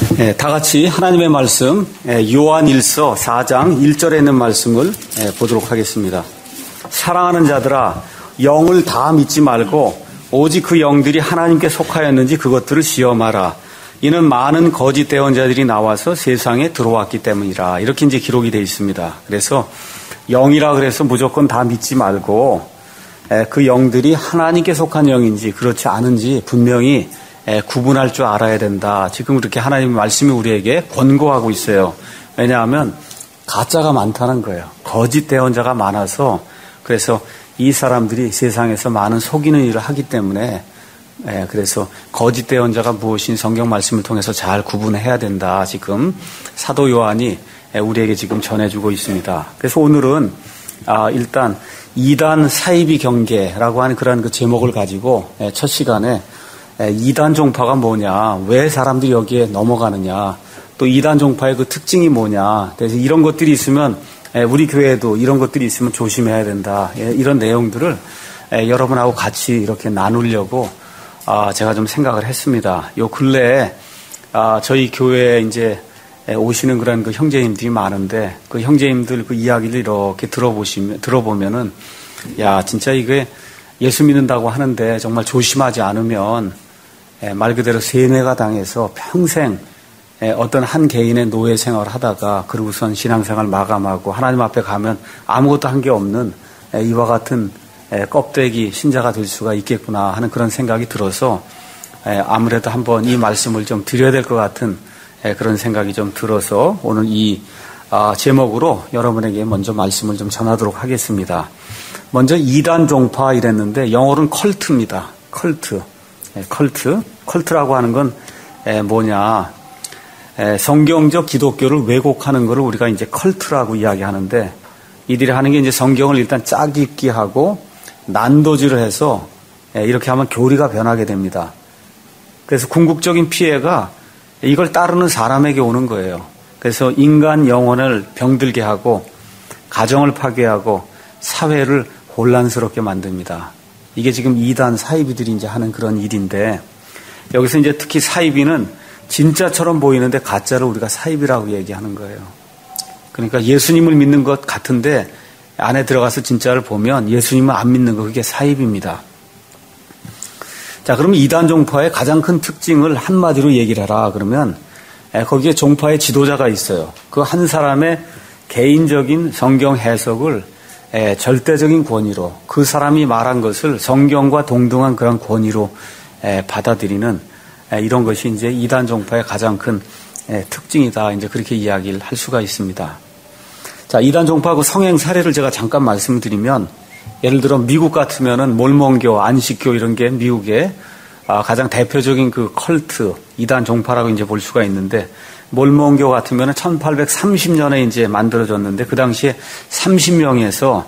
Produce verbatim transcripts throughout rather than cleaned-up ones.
네, 다 같이 하나님의 말씀 요한일서 사 장 일 절에 있는 말씀을 보도록 하겠습니다. 사랑하는 자들아, 영을 다 믿지 말고 오직 그 영들이 하나님께 속하였는지 그것들을 시험하라. 이는 많은 거짓 대언자들이 나와서 세상에 들어왔기 때문이라. 이렇게 이제 기록이 되어 있습니다. 그래서 영이라 그래서 무조건 다 믿지 말고 그 영들이 하나님께 속한 영인지 그렇지 않은지 분명히 구분할 줄 알아야 된다. 지금 그렇게 하나님의 말씀이 우리에게 권고하고 있어요. 왜냐하면 가짜가 많다는 거예요. 거짓 대언자가 많아서 그래서 이 사람들이 세상에서 많은 속이는 일을 하기 때문에 그래서 거짓 대언자가 무엇인 성경 말씀을 통해서 잘 구분해야 된다. 지금 사도 요한이 우리에게 지금 전해주고 있습니다. 그래서 오늘은 일단 이단 사이비 경계라고 하는 그런 그 제목을 가지고 첫 시간에 이단 종파가 뭐냐, 왜 사람들이 여기에 넘어가느냐, 또 이단 종파의 그 특징이 뭐냐, 그래서 이런 것들이 있으면 우리 교회에도 이런 것들이 있으면 조심해야 된다. 이런 내용들을 여러분하고 같이 이렇게 나누려고 제가 좀 생각을 했습니다. 요 근래에 저희 교회에 이제 오시는 그런 그 형제님들이 많은데 그 형제님들 그 이야기를 이렇게 들어보시면 들어보면은 야 진짜 이게 예수 믿는다고 하는데 정말 조심하지 않으면 말 그대로 세뇌가 당해서 평생 어떤 한 개인의 노예 생활을 하다가 그러고선 신앙생활 마감하고 하나님 앞에 가면 아무것도 한 게 없는 이와 같은 껍데기 신자가 될 수가 있겠구나 하는 그런 생각이 들어서 아무래도 한번 이 말씀을 좀 드려야 될 것 같은 그런 생각이 좀 들어서 오늘 이 제목으로 여러분에게 먼저 말씀을 좀 전하도록 하겠습니다. 먼저 이단 종파 이랬는데 영어로는 컬트입니다. 컬트. 컬트. 컬트라고 하는 건 뭐냐. 성경적 기독교를 왜곡하는 것을 우리가 이제 컬트라고 이야기하는데 이들이 하는 게 이제 성경을 일단 짝 읽기 하고 난도질을 해서 이렇게 하면 교리가 변하게 됩니다. 그래서 궁극적인 피해가 이걸 따르는 사람에게 오는 거예요. 그래서 인간 영혼을 병들게 하고 가정을 파괴하고 사회를 혼란스럽게 만듭니다. 이게 지금 이단 사이비들이 이제 하는 그런 일인데 여기서 이제 특히 사이비는 진짜처럼 보이는데 가짜를 우리가 사이비라고 얘기하는 거예요. 그러니까 예수님을 믿는 것 같은데 안에 들어가서 진짜를 보면 예수님을 안 믿는 거 그게 사이비입니다. 자, 그러면 이단 종파의 가장 큰 특징을 한마디로 얘기를 해라. 그러면 거기에 종파의 지도자가 있어요. 그 한 사람의 개인적인 성경 해석을 절대적인 권위로 그 사람이 말한 것을 성경과 동등한 그런 권위로 받아들이는 이런 것이 이제 이단 종파의 가장 큰 특징이다. 이제 그렇게 이야기를 할 수가 있습니다. 자, 이단 종파 그 성행 사례를 제가 잠깐 말씀드리면 예를 들어 미국 같으면은 몰몬교, 안식교 이런 게 미국의 가장 대표적인 그 컬트 이단 종파라고 이제 볼 수가 있는데 몰몬교 같으면은 천팔백삼십 년에 이제 만들어졌는데 그 당시에 삼십 명에서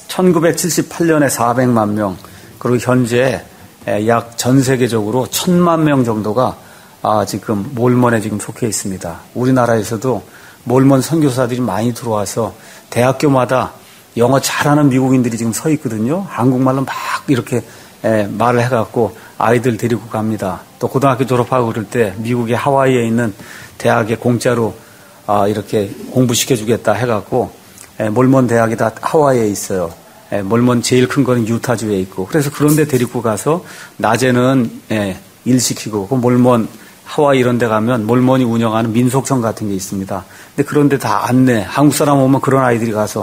천구백칠십팔 년에 사백만 명 그리고 현재 약 전 세계적으로 천만 명 정도가 지금 몰몬에 지금 속해 있습니다. 우리나라에서도 몰몬 선교사들이 많이 들어와서 대학교마다 영어 잘하는 미국인들이 지금 서 있거든요. 한국말로 막 이렇게 말을 해갖고 아이들 데리고 갑니다. 또 고등학교 졸업하고 그럴 때 미국의 하와이에 있는 대학에 공짜로 이렇게 공부시켜주겠다 해갖고 몰몬 대학이 다 하와이에 있어요. 몰몬 제일 큰 거는 유타주에 있고 그래서 그런데 데리고 가서 낮에는 일 시키고 그 몰몬 하와이 이런 데 가면 몰몬이 운영하는 민속촌 같은 게 있습니다. 근데 그런데 다 안내 한국 사람 오면 그런 아이들이 가서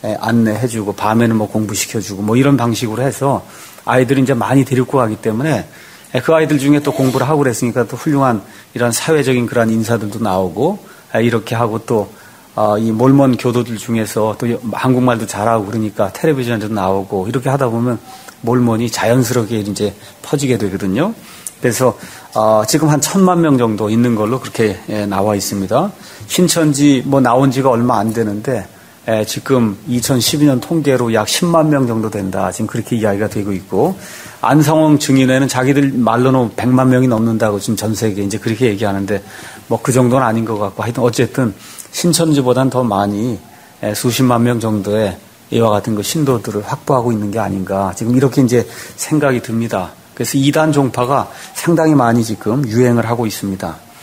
안내해주고 밤에는 뭐 공부시켜주고 뭐 이런 방식으로 해서 아이들이 이제 많이 데리고 가기 때문에 그 아이들 중에 또 공부를 하고 그랬으니까 또 훌륭한 이런 사회적인 그런 인사들도 나오고 이렇게 하고 또 이 몰몬 교도들 중에서 또 한국말도 잘하고 그러니까 텔레비전에도 나오고 이렇게 하다 보면 몰몬이 자연스럽게 이제 퍼지게 되거든요. 그래서 어 지금 한 천만 명 정도 있는 걸로 그렇게 나와 있습니다. 신천지 뭐 나온 지가 얼마 안 되는데 에, 지금 이천십이 년 통계로 약 십만 명 정도 된다. 지금 그렇게 이야기가 되고 있고 안성홍 증인회는 자기들 말로는 백만 명이 넘는다고 지금 전 세계 이제 그렇게 얘기하는데 뭐 그 정도는 아닌 것 같고 하여튼 어쨌든 신천지보다는 더 많이 에, 수십만 명 정도의 이와 같은 그 신도들을 확보하고 있는 게 아닌가 지금 이렇게 이제 생각이 듭니다. 그래서 이단 종파가 상당히 많이 지금 유행을 하고 있습니다.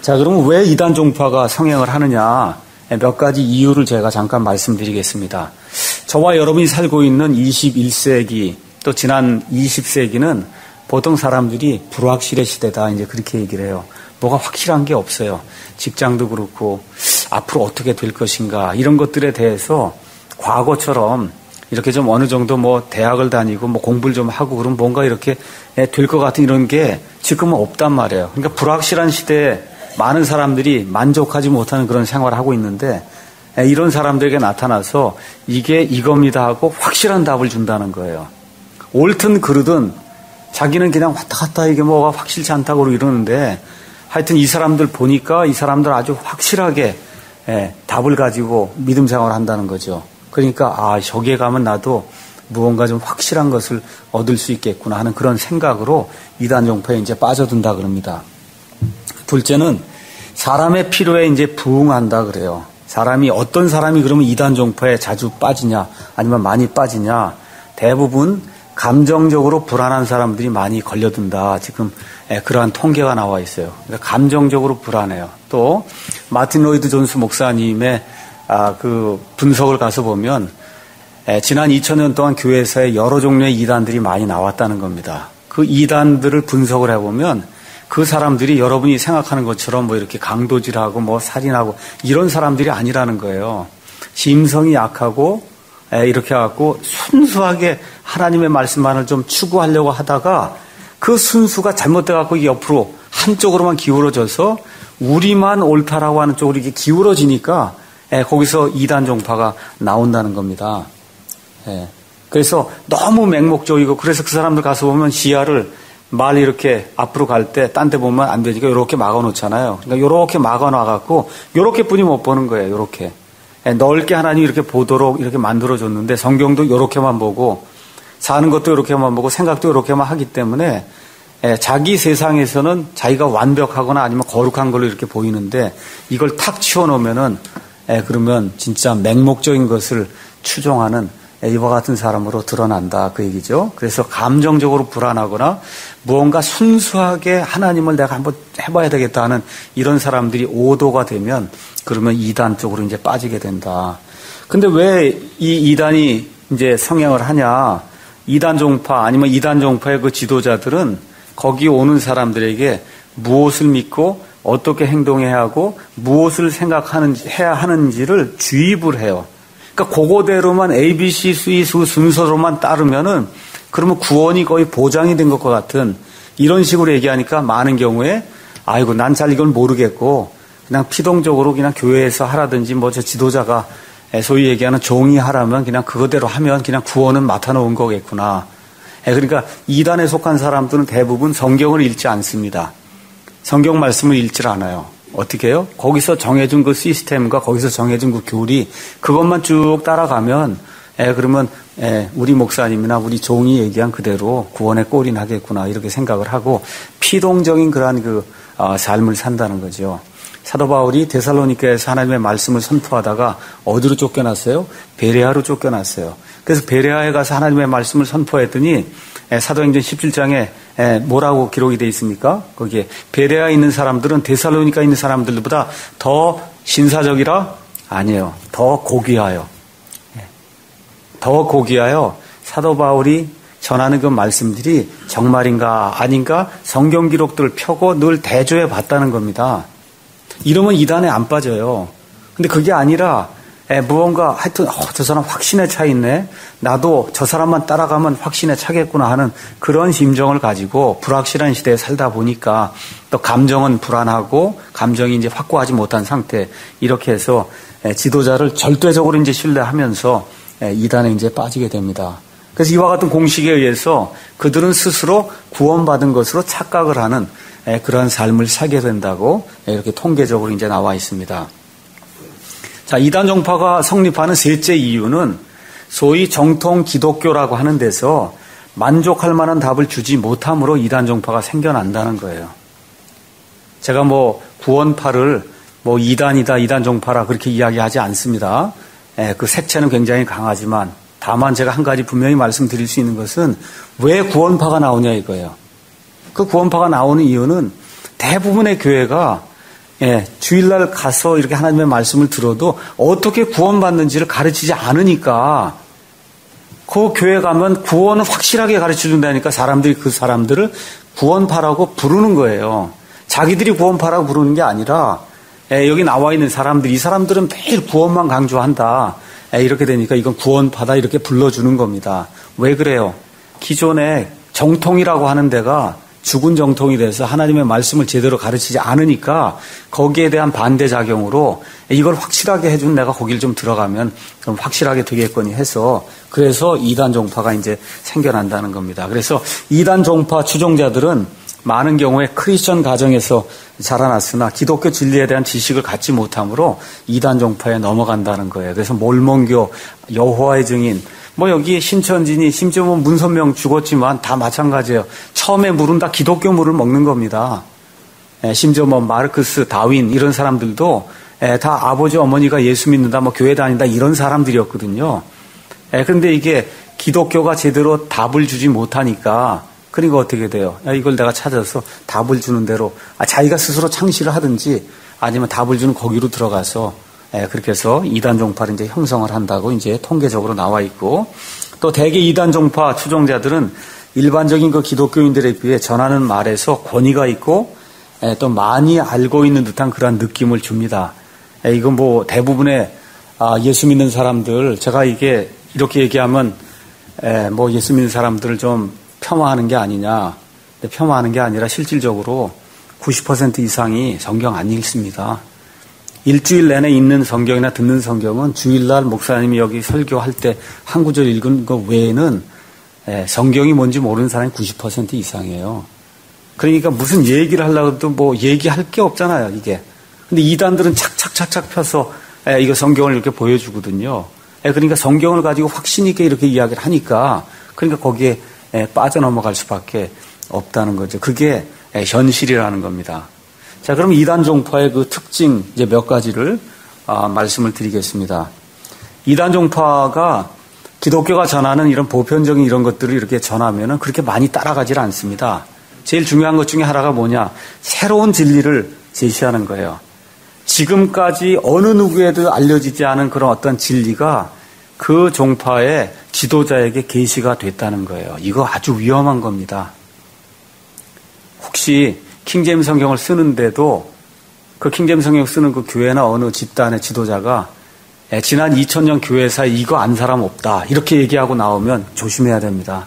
자, 그러면 왜 이단 종파가 성행을 하느냐? 몇 가지 이유를 제가 잠깐 말씀드리겠습니다. 저와 여러분이 살고 있는 이십일 세기 또 지난 이십 세기는 보통 사람들이 불확실의 시대다 이제 그렇게 얘기를 해요. 뭐가 확실한 게 없어요. 직장도 그렇고 앞으로 어떻게 될 것인가 이런 것들에 대해서 과거처럼 이렇게 좀 어느 정도 뭐 대학을 다니고 뭐 공부를 좀 하고 그러면 뭔가 이렇게 될 것 같은 이런 게 지금은 없단 말이에요. 그러니까 불확실한 시대에 많은 사람들이 만족하지 못하는 그런 생활을 하고 있는데 이런 사람들에게 나타나서 이게 이겁니다 하고 확실한 답을 준다는 거예요. 옳든 그르든 자기는 그냥 왔다 갔다 이게 뭐가 확실치 않다고 이러는데 하여튼 이 사람들 보니까 이 사람들 아주 확실하게 예, 답을 가지고 믿음 생활을 한다는 거죠. 그러니까 아 저기에 가면 나도 무언가 좀 확실한 것을 얻을 수 있겠구나 하는 그런 생각으로 이단 종파에 이제 빠져든다 그럽니다. 둘째는 사람의 필요에 이제 부응한다 그래요. 사람이 어떤 사람이 그러면 이단 종파에 자주 빠지냐 아니면 많이 빠지냐 대부분 감정적으로 불안한 사람들이 많이 걸려든다. 지금 그러한 통계가 나와 있어요. 그러니까 감정적으로 불안해요. 또 마틴 로이드 존스 목사님의 아, 그 분석을 가서 보면 지난 이천 년 동안 교회사에 여러 종류의 이단들이 많이 나왔다는 겁니다. 그 이단들을 분석을 해보면 그 사람들이 여러분이 생각하는 것처럼 뭐 이렇게 강도질하고 뭐 살인하고 이런 사람들이 아니라는 거예요. 심성이 약하고 이렇게 해갖고 순수하게 하나님의 말씀만을 좀 추구하려고 하다가 그 순수가 잘못돼갖고 옆으로 한쪽으로만 기울어져서 우리만 옳다라고 하는 쪽으로 이렇게 기울어지니까 거기서 이단 종파가 나온다는 겁니다. 그래서 너무 맹목적이고 그래서 그 사람들 가서 보면 시야를 말 이렇게 앞으로 갈 때 딴 데 보면 안 되니까 이렇게 막아놓잖아요. 그러니까 이렇게 막아놔갖고 이렇게뿐이 못 보는 거예요. 이렇게 넓게 하나님이 이렇게 보도록 이렇게 만들어줬는데 성경도 이렇게만 보고 사는 것도 이렇게만 보고 생각도 이렇게만 하기 때문에 자기 세상에서는 자기가 완벽하거나 아니면 거룩한 걸로 이렇게 보이는데 이걸 탁 치워놓으면은 그러면 진짜 맹목적인 것을 추종하는 이와 같은 사람으로 드러난다 그 얘기죠. 그래서 감정적으로 불안하거나 무언가 순수하게 하나님을 내가 한번 해봐야 되겠다 하는 이런 사람들이 오도가 되면 그러면 이단 쪽으로 이제 빠지게 된다. 근데 왜 이 이단이 이제 성행을 하냐? 이단 종파 아니면 이단 종파의 그 지도자들은 거기 오는 사람들에게 무엇을 믿고 어떻게 행동해야 하고 무엇을 생각하는 해야 하는지를 주입을 해요. 그러니까 그거대로만 에이비씨 수의수 순서로만 따르면은 그러면 구원이 거의 보장이 된 것과 같은 이런 식으로 얘기하니까 많은 경우에 아이고 난 잘 이걸 모르겠고 그냥 피동적으로 그냥 교회에서 하라든지 뭐 저 지도자가 소위 얘기하는 종이 하라면 그냥 그거대로 하면 그냥 구원은 맡아놓은 거겠구나. 그러니까 이단에 속한 사람들은 대부분 성경을 읽지 않습니다. 성경 말씀을 읽질 않아요. 어떻게 해요? 거기서 정해준 그 시스템과 거기서 정해준 그 교리 그것만 쭉 따라가면 에, 그러면 에, 우리 목사님이나 우리 종이 얘기한 그대로 구원에 꼴이 나겠구나 이렇게 생각을 하고 피동적인 그러한 그 어, 삶을 산다는 거죠. 사도 바울이 데살로니가에서 하나님의 말씀을 선포하다가 어디로 쫓겨났어요? 베레아로 쫓겨났어요. 그래서 베레아에 가서 하나님의 말씀을 선포했더니 에, 사도행전 십칠 장에 에, 뭐라고 기록이 되어 있습니까? 거기에 베레아에 있는 사람들은 데살로니가에 있는 사람들보다 더 신사적이라? 아니에요. 더 고귀하여. 에, 더 고귀하여 사도 바울이 전하는 그 말씀들이 정말인가 아닌가 성경 기록들을 펴고 늘 대조해 봤다는 겁니다. 이러면 이단에 안 빠져요. 근데 그게 아니라 에, 무언가 하여튼 어, 저 사람 확신에 차 있네. 나도 저 사람만 따라가면 확신에 차겠구나 하는 그런 심정을 가지고 불확실한 시대에 살다 보니까 또 감정은 불안하고 감정이 이제 확고하지 못한 상태 이렇게 해서 에, 지도자를 절대적으로 이제 신뢰하면서 에, 이단에 이제 빠지게 됩니다. 그래서 이와 같은 공식에 의해서 그들은 스스로 구원받은 것으로 착각을 하는 에, 그러한 삶을 살게 된다고 이렇게 통계적으로 이제 나와 있습니다. 자, 이단 종파가 성립하는 셋째 이유는 소위 정통 기독교라고 하는 데서 만족할 만한 답을 주지 못함으로 이단 종파가 생겨난다는 거예요. 제가 뭐 구원파를 뭐 이단이다, 이단 종파라 그렇게 이야기하지 않습니다. 에, 그 색채는 굉장히 강하지만 다만 제가 한 가지 분명히 말씀드릴 수 있는 것은 왜 구원파가 나오냐 이거예요. 그 구원파가 나오는 이유는 대부분의 교회가 예, 주일날 가서 이렇게 하나님의 말씀을 들어도 어떻게 구원받는지를 가르치지 않으니까 그 교회 가면 구원을 확실하게 가르쳐 준다니까 사람들이 그 사람들을 구원파라고 부르는 거예요. 자기들이 구원파라고 부르는 게 아니라 예, 여기 나와 있는 사람들, 이 사람들은 매일 구원만 강조한다. 예, 이렇게 되니까 이건 구원파다 이렇게 불러주는 겁니다. 왜 그래요? 기존에 정통이라고 하는 데가 죽은 정통이 돼서 하나님의 말씀을 제대로 가르치지 않으니까 거기에 대한 반대작용으로 이걸 확실하게 해준 내가 거길 좀 들어가면 그럼 확실하게 되겠거니 해서 그래서 이단 종파가 이제 생겨난다는 겁니다. 그래서 이단 종파 추종자들은 많은 경우에 크리스천 가정에서 자라났으나 기독교 진리에 대한 지식을 갖지 못하므로 이단 종파에 넘어간다는 거예요. 그래서 몰몬교, 여호와의 증인, 뭐 여기 신천지니 심지어 뭐 문선명 죽었지만 다 마찬가지예요. 처음에 물은 다 기독교 물을 먹는 겁니다. 에, 심지어 뭐 마르크스, 다윈 이런 사람들도 에, 다 아버지 어머니가 예수 믿는다, 뭐 교회 다닌다 이런 사람들이었거든요. 에, 그런데 이게 기독교가 제대로 답을 주지 못하니까 그러니까 어떻게 돼요? 야, 이걸 내가 찾아서 답을 주는 대로 아, 자기가 스스로 창시를 하든지 아니면 답을 주는 거기로 들어가서 예, 그렇게 해서 이단 종파를 이제 형성을 한다고 이제 통계적으로 나와 있고 또 대개 이단 종파 추종자들은 일반적인 그 기독교인들에 비해 전하는 말에서 권위가 있고 예, 또 많이 알고 있는 듯한 그런 느낌을 줍니다. 예, 이건 뭐 대부분의 아, 예수 믿는 사람들 제가 이게 이렇게 얘기하면 예, 뭐 예수 믿는 사람들을 좀 폄하하는 게 아니냐. 근데 폄하하는 게 아니라 실질적으로 구십 퍼센트 이상이 성경 안 읽습니다. 일주일 내내 읽는 성경이나 듣는 성경은 주일날 목사님이 여기 설교할 때 한 구절 읽은 것 외에는 성경이 뭔지 모르는 사람이 구십 퍼센트 이상이에요. 그러니까 무슨 얘기를 하려고 해도 뭐 얘기할 게 없잖아요, 이게. 근데 이단들은 착착착착 펴서 이거 성경을 이렇게 보여주거든요. 그러니까 성경을 가지고 확신 있게 이렇게 이야기를 하니까 그러니까 거기에 빠져넘어갈 수밖에 없다는 거죠. 그게 현실이라는 겁니다. 자, 그럼 이단 종파의 그 특징 이제 몇 가지를 아, 말씀을 드리겠습니다. 이단 종파가 기독교가 전하는 이런 보편적인 이런 것들을 이렇게 전하면은 그렇게 많이 따라가질 않습니다. 제일 중요한 것 중에 하나가 뭐냐? 새로운 진리를 제시하는 거예요. 지금까지 어느 누구에도 알려지지 않은 그런 어떤 진리가 그 종파의 지도자에게 계시가 됐다는 거예요. 이거 아주 위험한 겁니다. 혹시 킹제임스 성경을 쓰는데도 그 킹제임스 성경 쓰는 그 교회나 어느 집단의 지도자가 지난 이천 년 교회사에 이거 안 사람 없다 이렇게 얘기하고 나오면 조심해야 됩니다.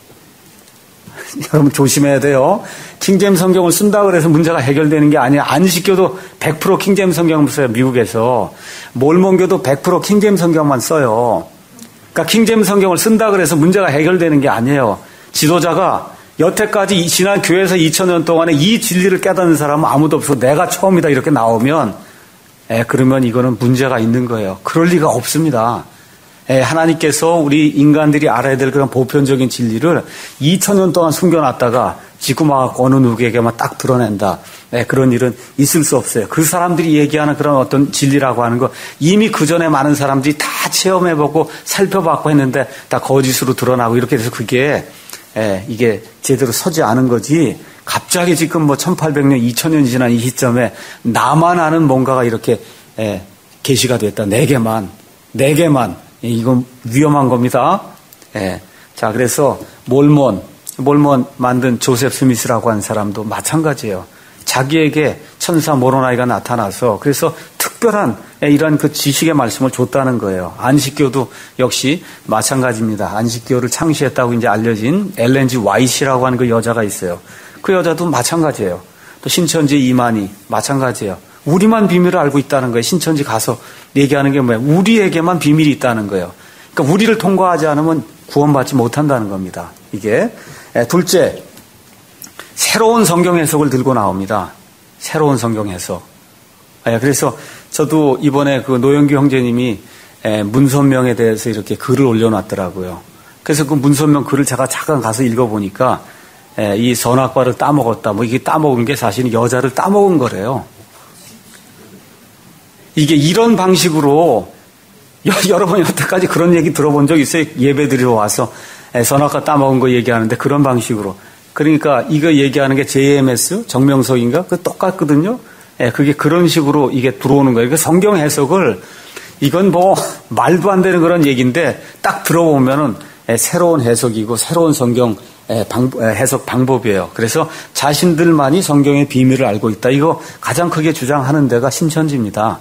여러분 조심해야 돼요. 킹제임스 성경을 쓴다 그래서 문제가 해결되는 게 아니에요. 안식교도 백 퍼센트 킹제임스 성경을 써요. 미국에서. 몰몬교도 백 퍼센트 킹제임스 성경만 써요. 그러니까 킹제임스 성경을 쓴다 그래서 문제가 해결되는 게 아니에요. 지도자가 여태까지 지난 교회에서 이천 년 동안에 이 진리를 깨닫는 사람은 아무도 없어. 내가 처음이다 이렇게 나오면 에, 그러면 이거는 문제가 있는 거예요. 그럴 리가 없습니다. 에, 하나님께서 우리 인간들이 알아야 될 그런 보편적인 진리를 이천 년 동안 숨겨놨다가 지구 막 어느 누구에게만 딱 드러낸다. 에, 그런 일은 있을 수 없어요. 그 사람들이 얘기하는 그런 어떤 진리라고 하는 거 이미 그 전에 많은 사람들이 다 체험해보고 살펴봤고 했는데 다 거짓으로 드러나고 이렇게 돼서 그게 예, 이게 제대로 서지 않은 거지. 갑자기 지금 뭐 천팔백 년, 이천 년이 지난 이 시점에 나만 아는 뭔가가 이렇게 예, 계시가 됐다. 내게만, 내게만. 예, 이건 위험한 겁니다. 예, 자, 그래서 몰몬, 몰몬 만든 조셉 스미스라고 하는 사람도 마찬가지예요. 자기에게 천사 모로나이가 나타나서 그래서 특별한 이런 그 지식의 말씀을 줬다는 거예요. 안식교도 역시 마찬가지입니다. 안식교를 창시했다고 이제 알려진 엘렌 지 와이트라고 하는 그 여자가 있어요. 그 여자도 마찬가지예요. 또 신천지 이만희 마찬가지예요. 우리만 비밀을 알고 있다는 거예요. 신천지 가서 얘기하는 게 뭐예요? 우리에게만 비밀이 있다는 거예요. 그러니까 우리를 통과하지 않으면 구원받지 못한다는 겁니다. 이게 둘째, 새로운 성경 해석을 들고 나옵니다. 새로운 성경 해석. 그래서 저도 이번에 그 노영규 형제님이 문선명에 대해서 이렇게 글을 올려놨더라고요. 그래서 그 문선명 글을 제가 잠깐 가서 읽어보니까 이 선악과를 따먹었다. 뭐 이게 따먹은 게 사실은 여자를 따먹은 거래요. 이게 이런 방식으로 여러분 여태까지 그런 얘기 들어본 적 있어요? 예배드리러 와서 선악과 따먹은 거 얘기하는데 그런 방식으로. 그러니까 이거 얘기하는 게 제이엠에스 정명석인가? 그 똑같거든요. 예, 그게 그런 식으로 이게 들어오는 거예요. 그 성경 해석을 이건 뭐 말도 안 되는 그런 얘기인데 딱 들어보면은 예, 새로운 해석이고 새로운 성경 예, 방, 예, 해석 방법이에요. 그래서 자신들만이 성경의 비밀을 알고 있다. 이거 가장 크게 주장하는 데가 신천지입니다.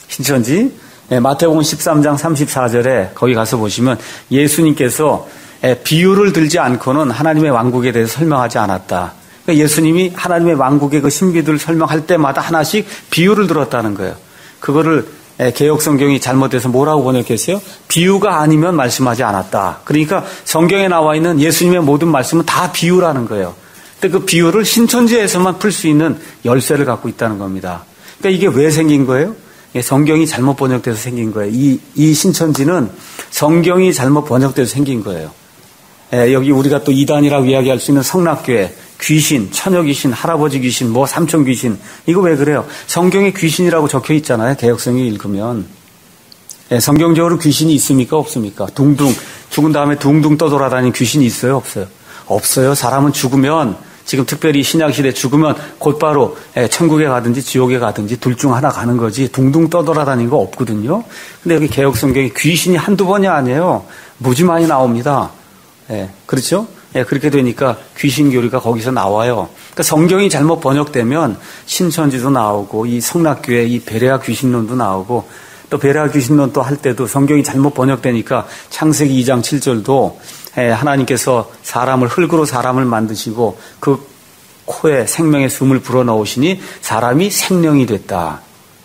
신천지 예, 마태복음 십삼 장 삼십사 절에 거기 가서 보시면 예수님께서 예, 비유를 들지 않고는 하나님의 왕국에 대해서 설명하지 않았다. 그러니까 예수님이 하나님의 왕국의 그 신비들을 설명할 때마다 하나씩 비유를 들었다는 거예요. 그거를 개역 성경이 잘못돼서 뭐라고 번역했어요? 비유가 아니면 말씀하지 않았다. 그러니까 성경에 나와 있는 예수님의 모든 말씀은 다 비유라는 거예요. 근데 그 비유를 신천지에서만 풀 수 있는 열쇠를 갖고 있다는 겁니다. 그러니까 이게 왜 생긴 거예요? 성경이 잘못 번역돼서 생긴 거예요. 이, 이 신천지는 성경이 잘못 번역돼서 생긴 거예요. 예, 여기 우리가 또 이단이라고 이야기할 수 있는 성락교회, 귀신, 처녀 귀신, 할아버지 귀신, 뭐 삼촌 귀신, 이거 왜 그래요? 성경에 귀신이라고 적혀 있잖아요. 개역성이 읽으면. 예, 성경적으로 귀신이 있습니까? 없습니까? 둥둥, 죽은 다음에 둥둥 떠돌아다니는 귀신이 있어요? 없어요? 없어요. 사람은 죽으면, 지금 특별히 신약시대 죽으면 곧바로 예, 천국에 가든지 지옥에 가든지 둘 중 하나 가는 거지 둥둥 떠돌아다니는 거 없거든요. 근데 여기 개역성경에 귀신이 한두 번이 아니에요. 무지 많이 나옵니다. 예, 그렇죠? 예, 그렇게 되니까 귀신 교리가 거기서 나와요. 그러니까 성경이 잘못 번역되면 신천지도 나오고 이 성락교회 이 베레아 귀신론도 나오고 또 베레아 귀신론 또 할 때도 성경이 잘못 번역되니까 창세기 이 장 칠 절도 예, 하나님께서 사람을 흙으로 사람을 만드시고 그 코에 생명의 숨을 불어넣으시니 사람이 생명이 됐다.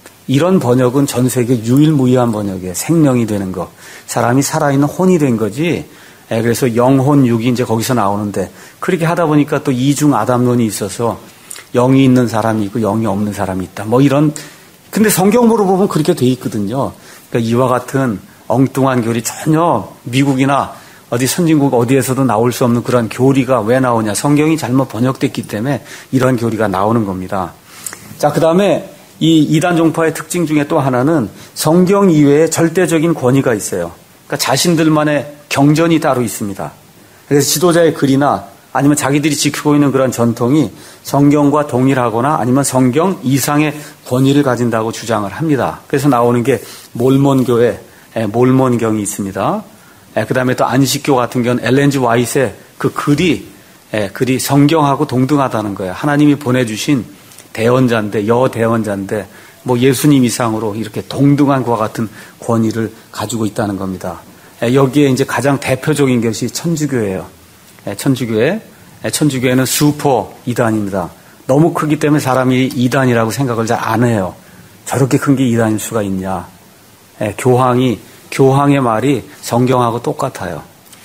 이런 번역은 전 세계 유일무이한 번역이에요. 생명이 되는 거. 사람이 살아있는 혼이 된 거지. 예, 그래서 영혼, 육이 이제 거기서 나오는데 그렇게 하다 보니까 또 이중 아담론이 있어서 영이 있는 사람이 있고 영이 없는 사람이 있다. 뭐 이런 근데 성경으로 보면 그렇게 돼 있거든요. 그러니까 이와 같은 엉뚱한 교리 전혀 미국이나 어디 선진국 어디에서도 나올 수 없는 그런 교리가 왜 나오냐. 성경이 잘못 번역됐기 때문에 이런 교리가 나오는 겁니다. 자, 그 다음에 이 이단 종파의 특징 중에 또 하나는 성경 이외에 절대적인 권위가 있어요. 그러니까 자신들만의 경전이 따로 있습니다. 그래서 지도자의 글이나 아니면 자기들이 지키고 있는 그런 전통이 성경과 동일하거나 아니면 성경 이상의 권위를 가진다고 주장을 합니다. 그래서 나오는 게 몰몬교회, 몰몬경이 있습니다. 그 다음에 또 안식교 같은 경우는 엘렌 지 와이트의 그 글이, 글이 성경하고 동등하다는 거예요. 하나님이 보내주신 대언자인데, 여대언자인데, 뭐 예수님 이상으로 이렇게 동등한 그와 같은 권위를 가지고 있다는 겁니다. 여기에 이제 가장 대표적인 것이 천주교예요. 천주교회. 천주교회는 슈퍼 이단입니다. 너무 크기 때문에 사람이 이단이라고 생각을 잘 안 해요. 저렇게 큰 게 이단일 수가 있냐. 교황이, 교황의 말이 성경하고 똑같아요.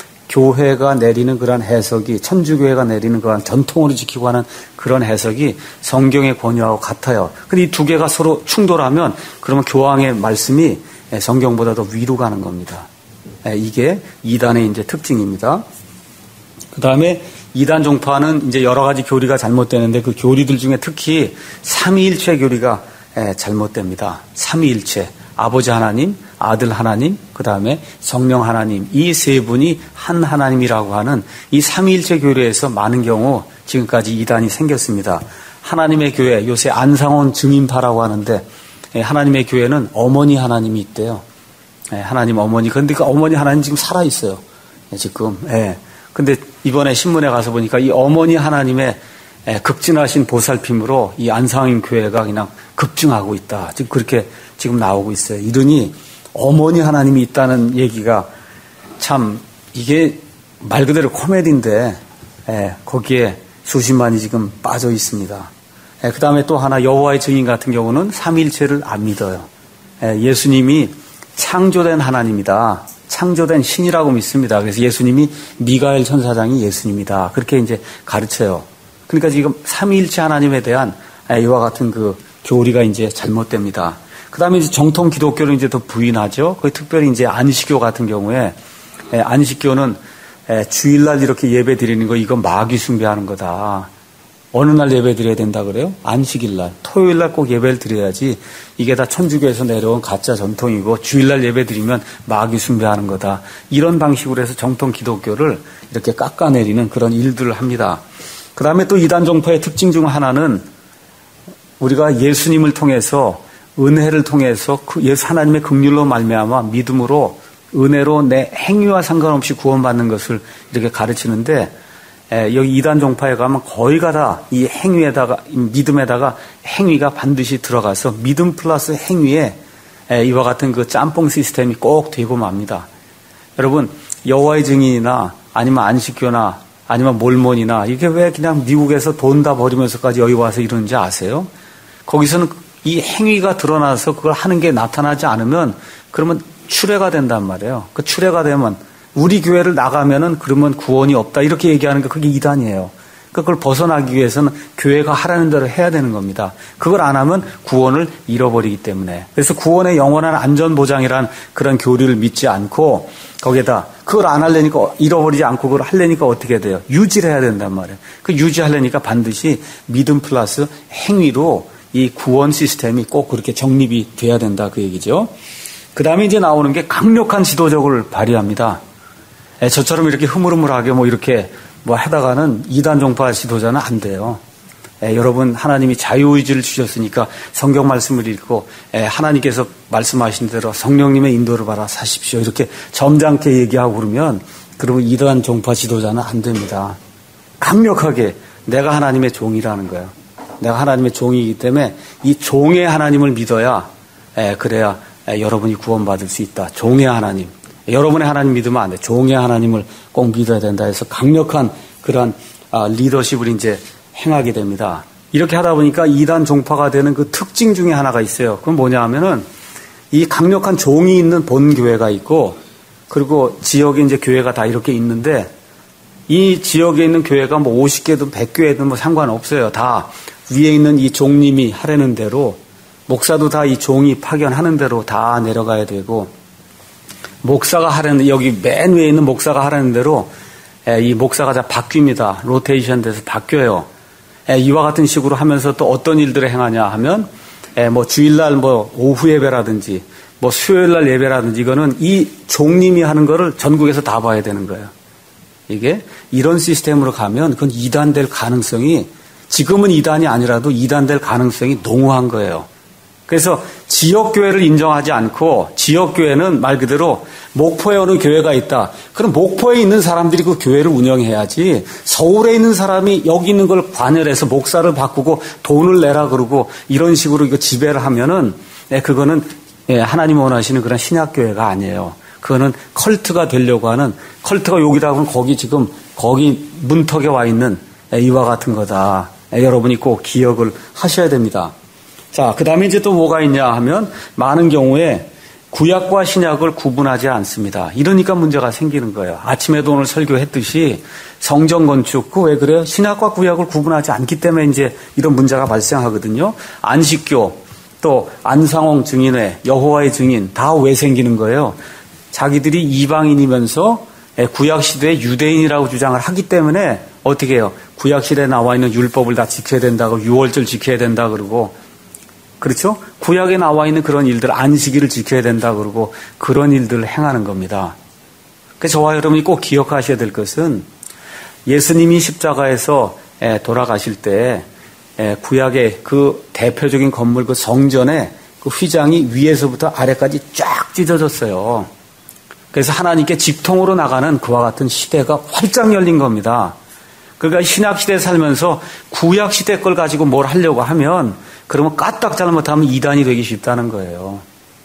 교회가 내리는 그런 해석이, 천주교회가 내리는 그런 전통으로 지키고 하는 그런 해석이 성경의 권위하고 같아요. 근데 이 두 개가 서로 충돌하면 그러면 교황의 말씀이 성경보다 더 위로 가는 겁니다. 이게 이단의 이제 특징입니다. 그 다음에 이단 종파는 이제 여러 가지 교리가 잘못되는데 그 교리들 중에 특히 삼위일체 교리가 잘못됩니다. 삼위일체. 아버지 하나님, 아들 하나님, 그 다음에 성령 하나님. 이 세 분이 한 하나님이라고 하는 이 삼위일체 교리에서 많은 경우 지금까지 이단이 생겼습니다. 하나님의 교회, 요새 안상원 증인파라고 하는데 하나님의 교회는 어머니 하나님이 있대요. 하나님 어머니. 그런데 그 어머니 하나님 지금 살아있어요. 지금. 예. 근데 이번에 신문에 가서 보니까 이 어머니 하나님의 극진하신 보살핌으로 이 안상인 교회가 그냥 급증하고 있다. 지금 그렇게 지금 나오고 있어요. 이러니 어머니 하나님이 있다는 얘기가 참 이게 말 그대로 코미디인데 거기에 수십만이 지금 빠져 있습니다. 그 다음에 또 하나 여호와의 증인 같은 경우는 삼위일체를 안 믿어요. 예수님이 창조된 하나님이다. 창조된 신이라고 믿습니다. 그래서 예수님이 미가엘 천사장이 예수님이다. 그렇게 이제 가르쳐요. 그러니까 지금 삼위일체 하나님에 대한 이와 같은 그 교리가 이제 잘못됩니다. 그 다음에 이제 정통 기독교를 이제 더 부인하죠. 그 특별히 이제 안식교 같은 경우에 안식교는 주일날 이렇게 예배 드리는 거 이건 마귀 숭배하는 거다. 어느 날 예배 드려야 된다 그래요? 안식일날. 토요일날 꼭 예배를 드려야지. 이게 다 천주교에서 내려온 가짜 전통이고 주일날 예배 드리면 마귀 숭배하는 거다. 이런 방식으로 해서 정통 기독교를 이렇게 깎아내리는 그런 일들을 합니다. 그 다음에 또 이단 종파의 특징 중 하나는 우리가 예수님을 통해서 은혜를 통해서 예수 하나님의 긍휼로 말미암아 믿음으로 은혜로 내 행위와 상관없이 구원받는 것을 이렇게 가르치는데 여기 이단 종파에 가면 거의가 다 이 행위에다가 믿음에다가 행위가 반드시 들어가서 믿음 플러스 행위에 이와 같은 그 짬뽕 시스템이 꼭 되고 맙니다. 여러분 여호와의 증인이나 아니면 안식교나 아니면 몰몬이나 이게 왜 그냥 미국에서 돈 다 버리면서까지 여기 와서 이러는지 아세요? 거기서는 이 행위가 드러나서 그걸 하는 게 나타나지 않으면 그러면 출애가 된단 말이에요. 그 출애가 되면 우리 교회를 나가면은 그러면 구원이 없다 이렇게 얘기하는 게 그게 이단이에요. 그걸 벗어나기 위해서는 교회가 하라는 대로 해야 되는 겁니다. 그걸 안 하면 구원을 잃어버리기 때문에. 그래서 구원의 영원한 안전보장이란 그런 교리를 믿지 않고 거기에다 그걸 안 하려니까 잃어버리지 않고 그걸 하려니까 어떻게 돼요? 유지를 해야 된단 말이에요. 그 유지하려니까 반드시 믿음 플러스 행위로 이 구원 시스템이 꼭 그렇게 정립이 돼야 된다 그 얘기죠. 그 다음에 이제 나오는 게 강력한 지도력을 발휘합니다. 에, 저처럼 이렇게 흐물흐물하게 뭐 이렇게 뭐 하다가는 이단 종파 지도자는 안 돼요. 에, 여러분 하나님이 자유의지를 주셨으니까 성경 말씀을 읽고 에, 하나님께서 말씀하신 대로 성령님의 인도를 받아 사십시오. 이렇게 점잖게 얘기하고 그러면 그러면 이단 종파 지도자는 안 됩니다. 강력하게 내가 하나님의 종이라는 거예요. 내가 하나님의 종이기 때문에 이 종의 하나님을 믿어야 에, 그래야 에, 여러분이 구원받을 수 있다. 종의 하나님. 여러분의 하나님 믿으면 안 돼. 종의 하나님을 꼭 믿어야 된다 해서 강력한 그러한 아, 리더십을 이제 행하게 됩니다. 이렇게 하다 보니까 이단 종파가 되는 그 특징 중에 하나가 있어요. 그건 뭐냐 하면은 이 강력한 종이 있는 본 교회가 있고 그리고 지역에 이제 교회가 다 이렇게 있는데 이 지역에 있는 교회가 뭐 오십 개든 백 개든 뭐 상관없어요. 다 위에 있는 이 종님이 하라는 대로 목사도 다 이 종이 파견하는 대로 다 내려가야 되고 목사가 하라는 여기 맨 위에 있는 목사가 하라는 대로 이 목사가 다 바뀝니다. 로테이션 돼서 바뀌어요. 이와 같은 식으로 하면서 또 어떤 일들을 행하냐 하면 뭐 주일날 뭐 오후 예배라든지 뭐 수요일날 예배라든지 이거는 이 종님이 하는 거를 전국에서 다 봐야 되는 거예요. 이게 이런 시스템으로 가면 그건 이단될 가능성이 지금은 이단이 아니라도 이단될 가능성이 농후한 거예요. 그래서 지역교회를 인정하지 않고 지역교회는 말 그대로 목포에 어느 교회가 있다. 그럼 목포에 있는 사람들이 그 교회를 운영해야지 서울에 있는 사람이 여기 있는 걸 관여해서 목사를 바꾸고 돈을 내라 그러고 이런 식으로 이거 지배를 하면은 그거는 하나님 원하시는 그런 신약교회가 아니에요. 그거는 컬트가 되려고 하는 컬트가 여기다 하면 거기 지금 거기 문턱에 와 있는 이와 같은 거다. 여러분이 꼭 기억을 하셔야 됩니다. 자, 그 다음에 이제 또 뭐가 있냐 하면 많은 경우에 구약과 신약을 구분하지 않습니다. 이러니까 문제가 생기는 거예요. 아침에도 오늘 설교했듯이 성전 건축, 그 왜 그래요? 신약과 구약을 구분하지 않기 때문에 이제 이런 문제가 발생하거든요. 안식교, 또 안상홍 증인회, 여호와의 증인 다 왜 생기는 거예요? 자기들이 이방인이면서 구약시대의 유대인이라고 주장을 하기 때문에 어떻게 해요? 구약시대에 나와 있는 율법을 다 지켜야 된다고 유월절 지켜야 된다 그러고 그렇죠? 구약에 나와 있는 그런 일들, 안식일을 지켜야 된다 그러고 그런 일들을 행하는 겁니다. 그래서 저와 여러분이 꼭 기억하셔야 될 것은 예수님이 십자가에서 돌아가실 때 구약의 그 대표적인 건물 그 성전의 그 휘장이 위에서부터 아래까지 쫙 찢어졌어요. 그래서 하나님께 직통으로 나가는 그와 같은 시대가 활짝 열린 겁니다. 그러니까 신약시대에 살면서 구약시대 걸 가지고 뭘 하려고 하면 그러면 까딱 잘못하면 이단이 되기 쉽다는 거예요.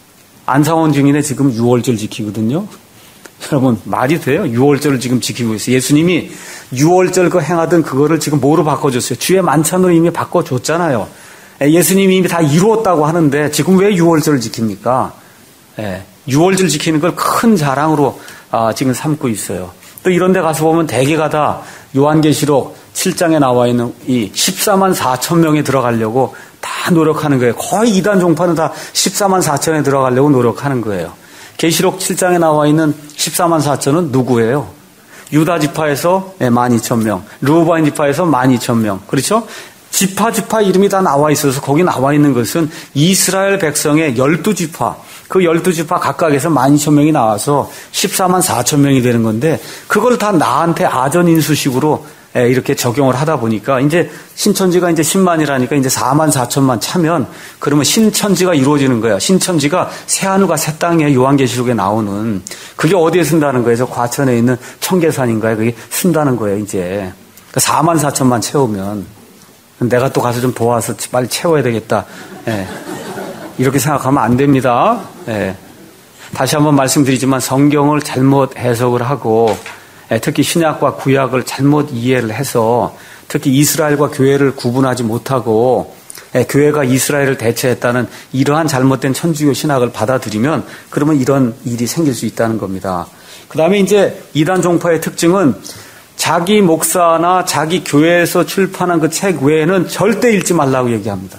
안상원 증인의 지금 유월절 지키거든요. 여러분 말이 돼요? 유월절을 지금 지키고 있어요. 예수님이 유월절 그 행하던 그거를 지금 뭐로 바꿔줬어요? 주의 만찬으로 이미 바꿔줬잖아요. 예수님이 이미 다 이루었다고 하는데 지금 왜 유월절을 지킵니까? 예, 유월절 지키는 걸 큰 자랑으로 아, 지금 삼고 있어요. 또 이런 데 가서 보면 대개가 다 요한계시록 칠 장에 나와 있는 이 십사만 사천 명에 들어가려고 다 노력하는 거예요. 거의 이단 종파는 다 십사만 사천에 들어가려고 노력하는 거예요. 계시록 칠 장에 나와 있는 십사만 사천은 누구예요? 유다 지파에서 만 이천 명, 르우바인 지파에서 만 이천 명. 그렇죠? 지파 지파 이름이 다 나와 있어서 거기 나와 있는 것은 이스라엘 백성의 열두 지파, 그 열두 지파 각각에서 만 이천 명이 나와서 십사만 사천 명이 되는 건데 그걸 다 나한테 아전인수식으로 이렇게 적용을 하다 보니까 이제 신천지가 이제 십만이라니까 이제 사만 사천만 차면 그러면 신천지가 이루어지는 거예요. 신천지가 새하늘과 새 땅에 요한계시록에 나오는 그게 어디에 쓴다는 거예요? 저 과천에 있는 청계산인가에 그게 쓴다는 거예요. 이제 사만 사천만 채우면 내가 또 가서 좀 도와서 빨리 채워야 되겠다. 예. 이렇게 생각하면 안 됩니다. 예. 다시 한번 말씀드리지만 성경을 잘못 해석을 하고 특히 신약과 구약을 잘못 이해를 해서 특히 이스라엘과 교회를 구분하지 못하고 교회가 이스라엘을 대체했다는 이러한 잘못된 천주교 신학을 받아들이면 그러면 이런 일이 생길 수 있다는 겁니다. 그 다음에 이제 이단 종파의 특징은 자기 목사나 자기 교회에서 출판한 그 책 외에는 절대 읽지 말라고 얘기합니다.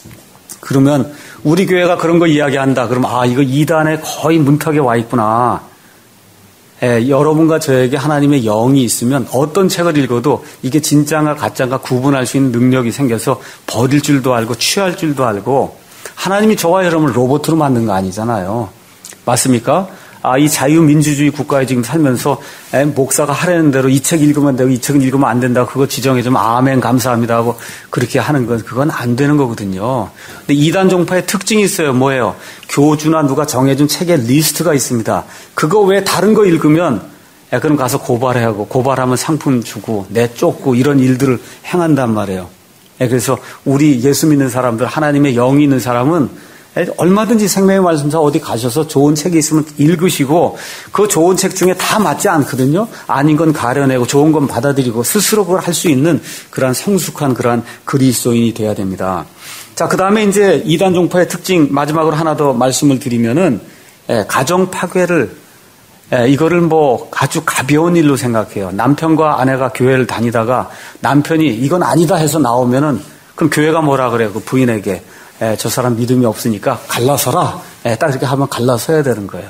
그러면 우리 교회가 그런 거 이야기한다. 그러면 아 이거 이단에 거의 문턱에 와 있구나. 예, 여러분과 저에게 하나님의 영이 있으면 어떤 책을 읽어도 이게 진짜인가 가짜인가 구분할 수 있는 능력이 생겨서 버릴 줄도 알고 취할 줄도 알고 하나님이 저와 여러분을 로봇으로 만든 거 아니잖아요. 맞습니까? 아, 이 자유민주주의 국가에 지금 살면서 에, 목사가 하라는 대로 이 책 읽으면 되고 이 책은 읽으면 안 된다. 그거 지정해주면 아멘 감사합니다 하고 그렇게 하는 건 그건 안 되는 거거든요. 근데 이단 종파의 특징이 있어요. 뭐예요? 교주나 누가 정해준 책의 리스트가 있습니다. 그거 외에 다른 거 읽으면 에, 그럼 가서 고발해야 하고 고발하면 상품 주고 내쫓고 이런 일들을 행한단 말이에요. 에, 그래서 우리 예수 믿는 사람들 하나님의 영이 있는 사람은 얼마든지 생명의 말씀사 어디 가셔서 좋은 책이 있으면 읽으시고 그 좋은 책 중에 다 맞지 않거든요. 아닌 건 가려내고 좋은 건 받아들이고 스스로 그걸 할 수 있는 그러한 성숙한 그러한 그리스도인이 돼야 됩니다. 자, 그 다음에 이제 이단 종파의 특징 마지막으로 하나 더 말씀을 드리면은 예, 가정 파괴를 예, 이거를 뭐 아주 가벼운 일로 생각해요. 남편과 아내가 교회를 다니다가 남편이 이건 아니다 해서 나오면은 그럼 교회가 뭐라 그래요? 그 부인에게 에, 저 사람 믿음이 없으니까 갈라서라. 에, 딱 이렇게 하면 갈라서야 되는 거예요.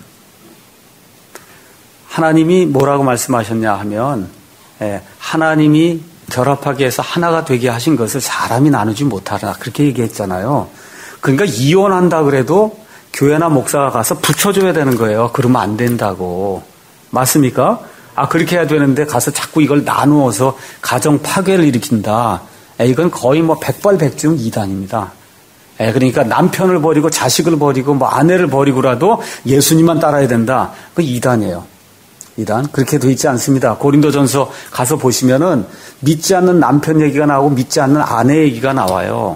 하나님이 뭐라고 말씀하셨냐 하면 에, 하나님이 결합하게 해서 하나가 되게 하신 것을 사람이 나누지 못하라. 그렇게 얘기했잖아요. 그러니까 이혼한다 그래도 교회나 목사가 가서 붙여줘야 되는 거예요. 그러면 안 된다고. 맞습니까? 아, 그렇게 해야 되는데 가서 자꾸 이걸 나누어서 가정 파괴를 일으킨다. 에, 이건 거의 뭐 백발백중 이단입니다. 예, 그러니까 남편을 버리고 자식을 버리고 뭐 아내를 버리고라도 예수님만 따라야 된다. 그 이단이에요. 이단. 그렇게 돼 있지 않습니다. 고린도전서 가서 보시면은 믿지 않는 남편 얘기가 나오고 믿지 않는 아내 얘기가 나와요.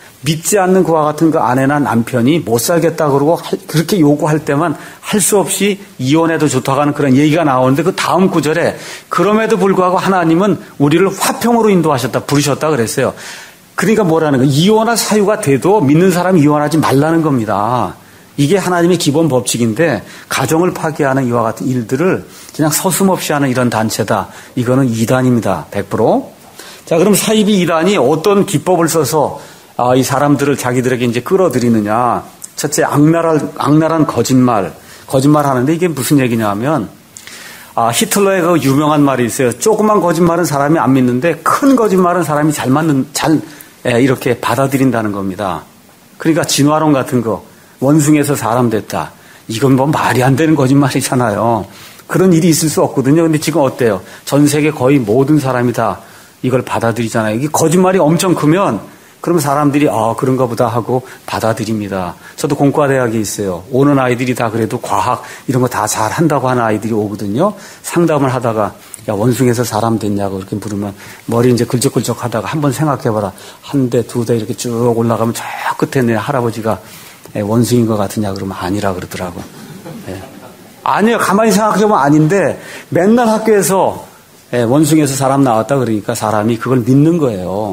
믿지 않는 그와 같은 그 아내나 남편이 못 살겠다 그러고 그렇게 요구할 때만 할 수 없이 이혼해도 좋다고 하는 그런 얘기가 나오는데 그 다음 구절에 그럼에도 불구하고 하나님은 우리를 화평으로 인도하셨다, 부르셨다 그랬어요. 그러니까 뭐라는 거예요? 이혼할 사유가 돼도 믿는 사람이 이혼하지 말라는 겁니다. 이게 하나님의 기본 법칙인데 가정을 파괴하는 이와 같은 일들을 그냥 서슴없이 하는 이런 단체다. 이거는 이단입니다. 백 퍼센트. 자, 그럼 사이비 이단이 어떤 기법을 써서 아, 이 사람들을 자기들에게 이제 끌어들이느냐. 첫째, 악랄한, 악랄한 거짓말. 거짓말 하는데 이게 무슨 얘기냐 하면 아, 히틀러의 그 유명한 말이 있어요. 조그만 거짓말은 사람이 안 믿는데 큰 거짓말은 사람이 잘 맞는, 잘 예, 이렇게 받아들인다는 겁니다. 그러니까 진화론 같은 거, 원숭이에서 사람 됐다. 이건 뭐 말이 안 되는 거짓말이잖아요. 그런 일이 있을 수 없거든요. 근데 지금 어때요? 전 세계 거의 모든 사람이 다 이걸 받아들이잖아요. 이게 거짓말이 엄청 크면 그러면 사람들이 아 그런가 보다 하고 받아들입니다. 저도 공과대학에 있어요. 오는 아이들이 다 그래도 과학 이런 거 다 잘한다고 하는 아이들이 오거든요. 상담을 하다가 야 원숭이에서 사람 됐냐고 이렇게 물으면 머리 이제 글적글적 하다가 한번 생각해봐라. 한 대, 두 대 이렇게 쭉 올라가면 저 끝에 내 할아버지가 원숭이인 것 같으냐 그러면 아니라 그러더라고. 예. 아니요. 가만히 생각해보면 아닌데 맨날 학교에서 원숭이에서 사람 나왔다 그러니까 사람이 그걸 믿는 거예요.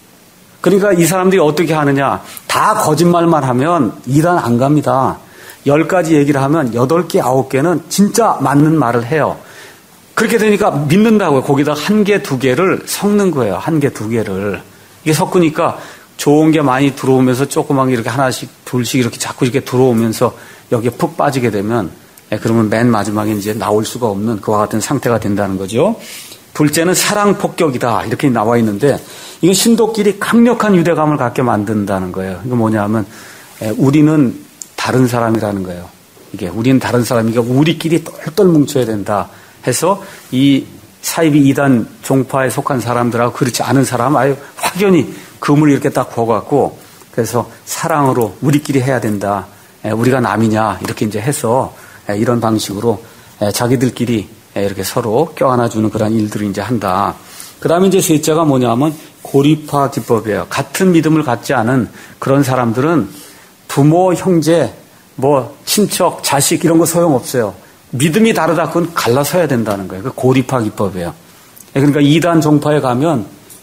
그러니까 이 사람들이 어떻게 하느냐. 다 거짓말만 하면 이단 안 갑니다. 열 가지 얘기를 하면 여덟 개, 아홉 개는 진짜 맞는 말을 해요. 그렇게 되니까 믿는다고요. 거기다 한 개, 두 개를 섞는 거예요. 한 개, 두 개를. 이게 섞으니까 좋은 게 많이 들어오면서 조그만 게 이렇게 하나씩, 둘씩 이렇게 자꾸 이렇게 들어오면서 여기에 푹 빠지게 되면, 예, 그러면 맨 마지막에 이제 나올 수가 없는 그와 같은 상태가 된다는 거죠. 둘째는 사랑 폭격이다. 이렇게 나와 있는데, 이건 신도끼리 강력한 유대감을 갖게 만든다는 거예요. 이거 뭐냐 하면, 예, 우리는 다른 사람이라는 거예요. 이게, 우리는 다른 사람이니까 우리끼리 똘똘 뭉쳐야 된다. 해서 이 사이비 이단 종파에 속한 사람들하고 그렇지 않은 사람 아예 확연히 금을 이렇게 딱 부어갖고 그래서 사랑으로 우리끼리 해야 된다. 우리가 남이냐 이렇게 이제 해서 이런 방식으로 자기들끼리 이렇게 서로 껴안아주는 그런 일들을 이제 한다. 그 다음에 이제 셋째가 뭐냐면 고립화 기법이에요. 같은 믿음을 갖지 않은 그런 사람들은 부모, 형제, 뭐 친척, 자식 이런 거 소용없어요. 믿음이 다르다 그건 갈라서야 된다는 거예요. 그 고립화 기법이에요. 그러니까 이단 종파에 가면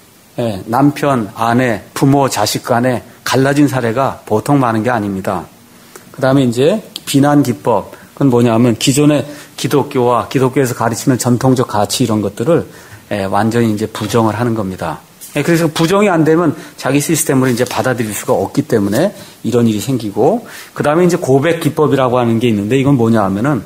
남편, 아내, 부모, 자식 간에 갈라진 사례가 보통 많은 게 아닙니다. 그 다음에 이제 비난 기법. 그건 뭐냐면 기존의 기독교와 기독교에서 가르치는 전통적 가치 이런 것들을 완전히 이제 부정을 하는 겁니다. 그래서 부정이 안 되면 자기 시스템으로 이제 받아들일 수가 없기 때문에 이런 일이 생기고, 그 다음에 이제 고백 기법이라고 하는 게 있는데 이건 뭐냐 하면은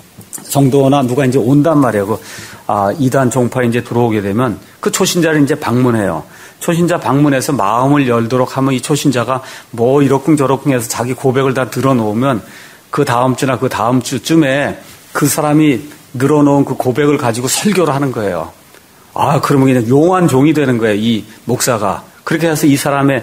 성도나 누가 이제 온단 말이에요. 그, 아, 이단 종파에 이제 들어오게 되면 그 초신자를 이제 방문해요. 초신자 방문해서 마음을 열도록 하면 이 초신자가 뭐 이러쿵 저러쿵 해서 자기 고백을 다 들어놓으면 그 다음 주나 그 다음 주쯤에 그 사람이 늘어놓은 그 고백을 가지고 설교를 하는 거예요. 아, 그러면 그냥 용한 종이 되는 거예요, 이 목사가. 그렇게 해서 이 사람의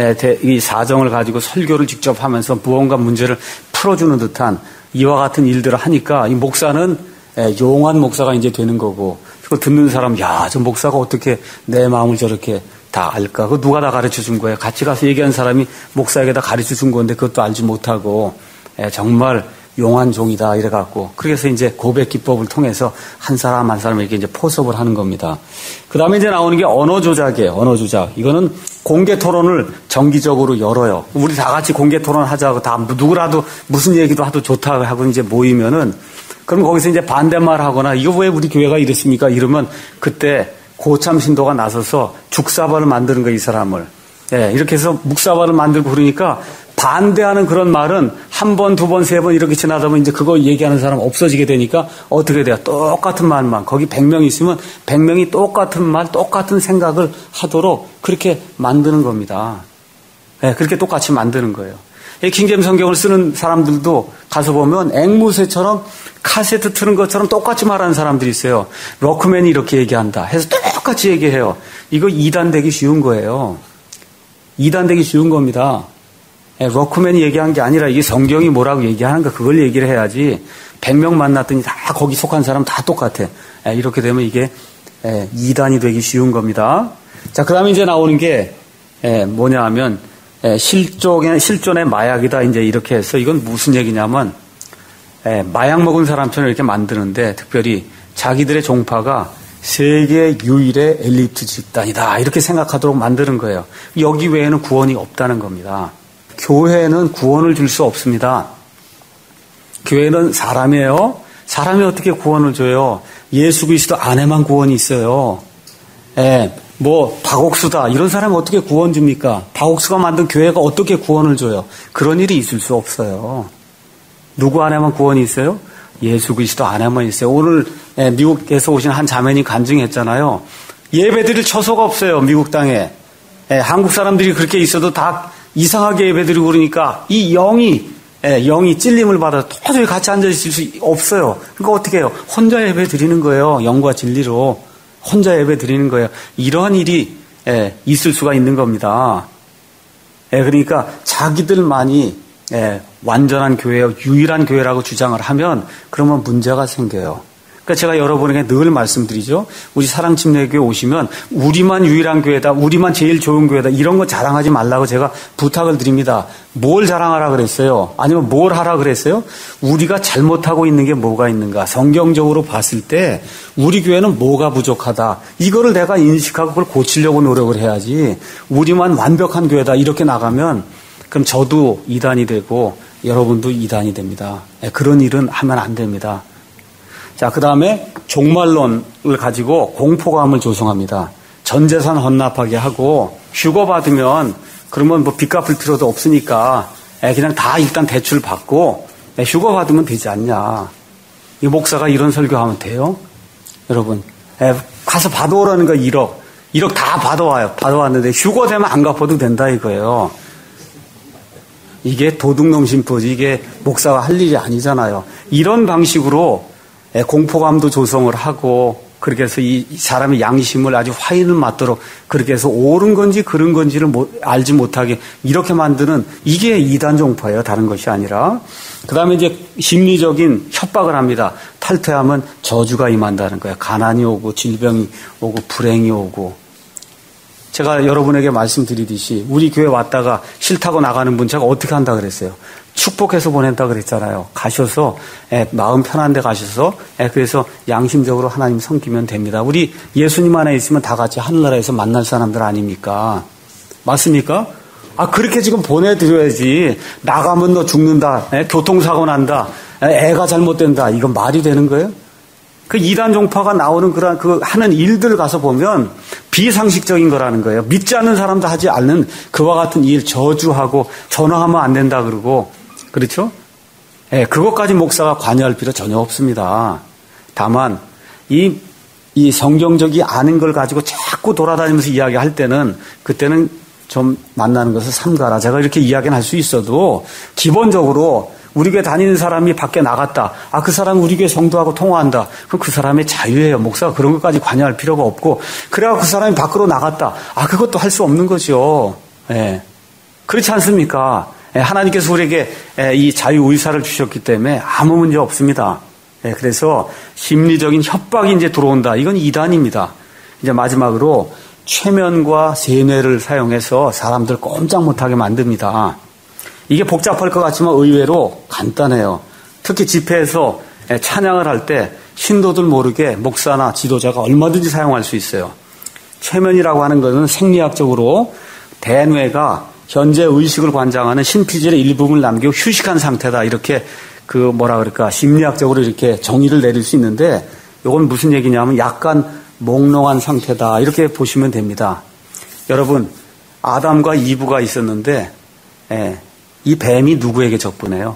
이 사정을 가지고 설교를 직접 하면서 무언가 문제를 풀어주는 듯한 이와 같은 일들을 하니까 이 목사는 용한 목사가 이제 되는 거고, 그걸 듣는 사람, 야, 저 목사가 어떻게 내 마음을 저렇게 다 알까? 그거 누가 다 가르쳐 준 거예요? 같이 가서 얘기한 사람이 목사에게 다 가르쳐 준 건데 그것도 알지 못하고, 정말 용한 종이다 이래갖고, 그래서 이제 고백 기법을 통해서 한 사람 한 사람에게 이제 포섭을 하는 겁니다. 그 다음에 이제 나오는 게 언어 조작이에요. 언어 조작. 이거는 공개 토론을 정기적으로 열어요. 우리 다 같이 공개 토론 하자고 다 누구라도 무슨 얘기도 하도 좋다 하고 이제 모이면은, 그럼 거기서 이제 반대말 하거나 이거 왜 우리 교회가 이랬습니까? 이러면 그때 고참 신도가 나서서 죽사발을 만드는 거예요, 이 사람을. 예, 이렇게 해서 묵사발을 만들고 그러니까 반대하는 그런 말은 한 번, 두 번, 세 번 이렇게 지나다 보면 이제 그거 얘기하는 사람 없어지게 되니까 어떻게 돼요? 똑같은 말만. 거기 백 명 있으면 백 명이 똑같은 말, 똑같은 생각을 하도록 그렇게 만드는 겁니다. 네, 그렇게 똑같이 만드는 거예요. 킹제임스 성경을 쓰는 사람들도 가서 보면 앵무새처럼 카세트 트는 것처럼 똑같이 말하는 사람들이 있어요. 럭크맨이 이렇게 얘기한다 해서 똑같이 얘기해요. 이거 이단되기 쉬운 거예요. 이단되기 쉬운 겁니다. 럭크맨이 얘기한 게 아니라 이게 성경이 뭐라고 얘기하는가 그걸 얘기를 해야지. 백 명 만났더니 다 거기 속한 사람 다 똑같아. 이렇게 되면 이게 이단이 되기 쉬운 겁니다. 자, 그 다음에 이제 나오는 게 뭐냐 하면 실존의, 실존의 마약이다 이제 이렇게 해서 이건 무슨 얘기냐면 마약 먹은 사람처럼 이렇게 만드는데 특별히 자기들의 종파가 세계 유일의 엘리트 집단이다 이렇게 생각하도록 만드는 거예요. 여기 외에는 구원이 없다는 겁니다. 교회는 구원을 줄 수 없습니다. 교회는 사람이에요. 사람이 어떻게 구원을 줘요? 예수 그리스도 안에만 구원이 있어요. 예, 뭐 박옥수다 이런 사람이 어떻게 구원 줍니까? 박옥수가 만든 교회가 어떻게 구원을 줘요? 그런 일이 있을 수 없어요. 누구 안에만 구원이 있어요? 예수 그리스도 안에만 있어요. 오늘 미국에서 오신 한 자매님 간증했잖아요. 예배드릴 처소가 없어요. 미국 땅에. 한국 사람들이 그렇게 있어도 다 이상하게 예배드리고 그러니까 이 영이 영이 찔림을 받아서 도저히 같이 앉아있을 수 없어요. 그러니까 어떻게 해요? 혼자 예배드리는 거예요. 영과 진리로 혼자 예배드리는 거예요. 이러한 일이 있을 수가 있는 겁니다. 그러니까 자기들만이 완전한 교회요, 유일한 교회라고 주장을 하면 그러면 문제가 생겨요. 그러니까 제가 여러분에게 늘 말씀드리죠. 우리 사랑침례교회 오시면 우리만 유일한 교회다, 우리만 제일 좋은 교회다 이런 거 자랑하지 말라고 제가 부탁을 드립니다. 뭘 자랑하라 그랬어요? 아니면 뭘 하라 그랬어요? 우리가 잘못하고 있는 게 뭐가 있는가? 성경적으로 봤을 때 우리 교회는 뭐가 부족하다. 이거를 내가 인식하고 그걸 고치려고 노력을 해야지. 우리만 완벽한 교회다 이렇게 나가면 그럼 저도 이단이 되고 여러분도 이단이 됩니다. 그런 일은 하면 안 됩니다. 자, 그 다음에 종말론을 가지고 공포감을 조성합니다. 전 재산 헌납하게 하고 휴거 받으면 그러면 뭐 빚 갚을 필요도 없으니까 그냥 다 일단 대출 받고 휴거 받으면 되지 않냐. 이 목사가 이런 설교하면 돼요? 여러분 가서 받아오라는 거 일억. 일억 다 받아와요. 받아왔는데 휴거 되면 안 갚아도 된다 이거예요. 이게 도둑놈 심포지. 이게 목사가 할 일이 아니잖아요. 이런 방식으로 공포감도 조성을 하고 그렇게 해서 이 사람의 양심을 아주 화인을 맞도록 그렇게 해서 옳은 건지 그른 건지를 못, 알지 못하게 이렇게 만드는 이게 이단 종파예요. 다른 것이 아니라. 그 다음에 이제 심리적인 협박을 합니다. 탈퇴하면 저주가 임한다는 거예요. 가난이 오고 질병이 오고 불행이 오고. 제가 여러분에게 말씀드리듯이 우리 교회 왔다가 싫다고 나가는 분 제가 어떻게 한다 그랬어요. 축복해서 보낸다 그랬잖아요. 가셔서 에, 마음 편한 데 가셔서 에, 그래서 양심적으로 하나님 섬기면 됩니다. 우리 예수님 안에 있으면 다 같이 하늘나라에서 만날 사람들 아닙니까? 맞습니까? 아 그렇게 지금 보내드려야지. 나가면 너 죽는다. 에, 교통사고 난다. 에, 애가 잘못된다. 이건 말이 되는 거예요? 그 이단 종파가 나오는 그런 그 하는 일들 가서 보면 비상식적인 거라는 거예요. 믿지 않는 사람도 하지 않는 그와 같은 일 저주하고 전화하면 안 된다 그러고 그렇죠? 예, 그것까지 목사가 관여할 필요 전혀 없습니다. 다만 이, 이 성경적이 아닌 걸 가지고 자꾸 돌아다니면서 이야기할 때는 그때는 좀 만나는 것을 삼가라. 제가 이렇게 이야기는 할 수 있어도 기본적으로 우리 교회 다니는 사람이 밖에 나갔다. 아, 그 사람은 우리 교회 성도하고 통화한다. 그럼 그 사람의 자유예요. 목사가 그런 것까지 관여할 필요가 없고. 그래야 그 사람이 밖으로 나갔다. 아, 그것도 할 수 없는 거죠. 예. 그렇지 않습니까? 예, 하나님께서 우리에게 예, 이 자유의사를 주셨기 때문에 아무 문제 없습니다. 예, 그래서 심리적인 협박이 이제 들어온다. 이건 이단입니다. 이제 마지막으로 최면과 세뇌를 사용해서 사람들 꼼짝 못하게 만듭니다. 이게 복잡할 것 같지만 의외로 간단해요. 특히 집회에서 찬양을 할 때 신도들 모르게 목사나 지도자가 얼마든지 사용할 수 있어요. 최면이라고 하는 것은 생리학적으로 대뇌가 현재 의식을 관장하는 신피질의 일부분을 남기고 휴식한 상태다. 이렇게 그 뭐라 그럴까 심리학적으로 이렇게 정의를 내릴 수 있는데 이건 무슨 얘기냐면 약간 몽롱한 상태다. 이렇게 보시면 됩니다. 여러분 아담과 이브가 있었는데 예, 이 뱀이 누구에게 접근해요?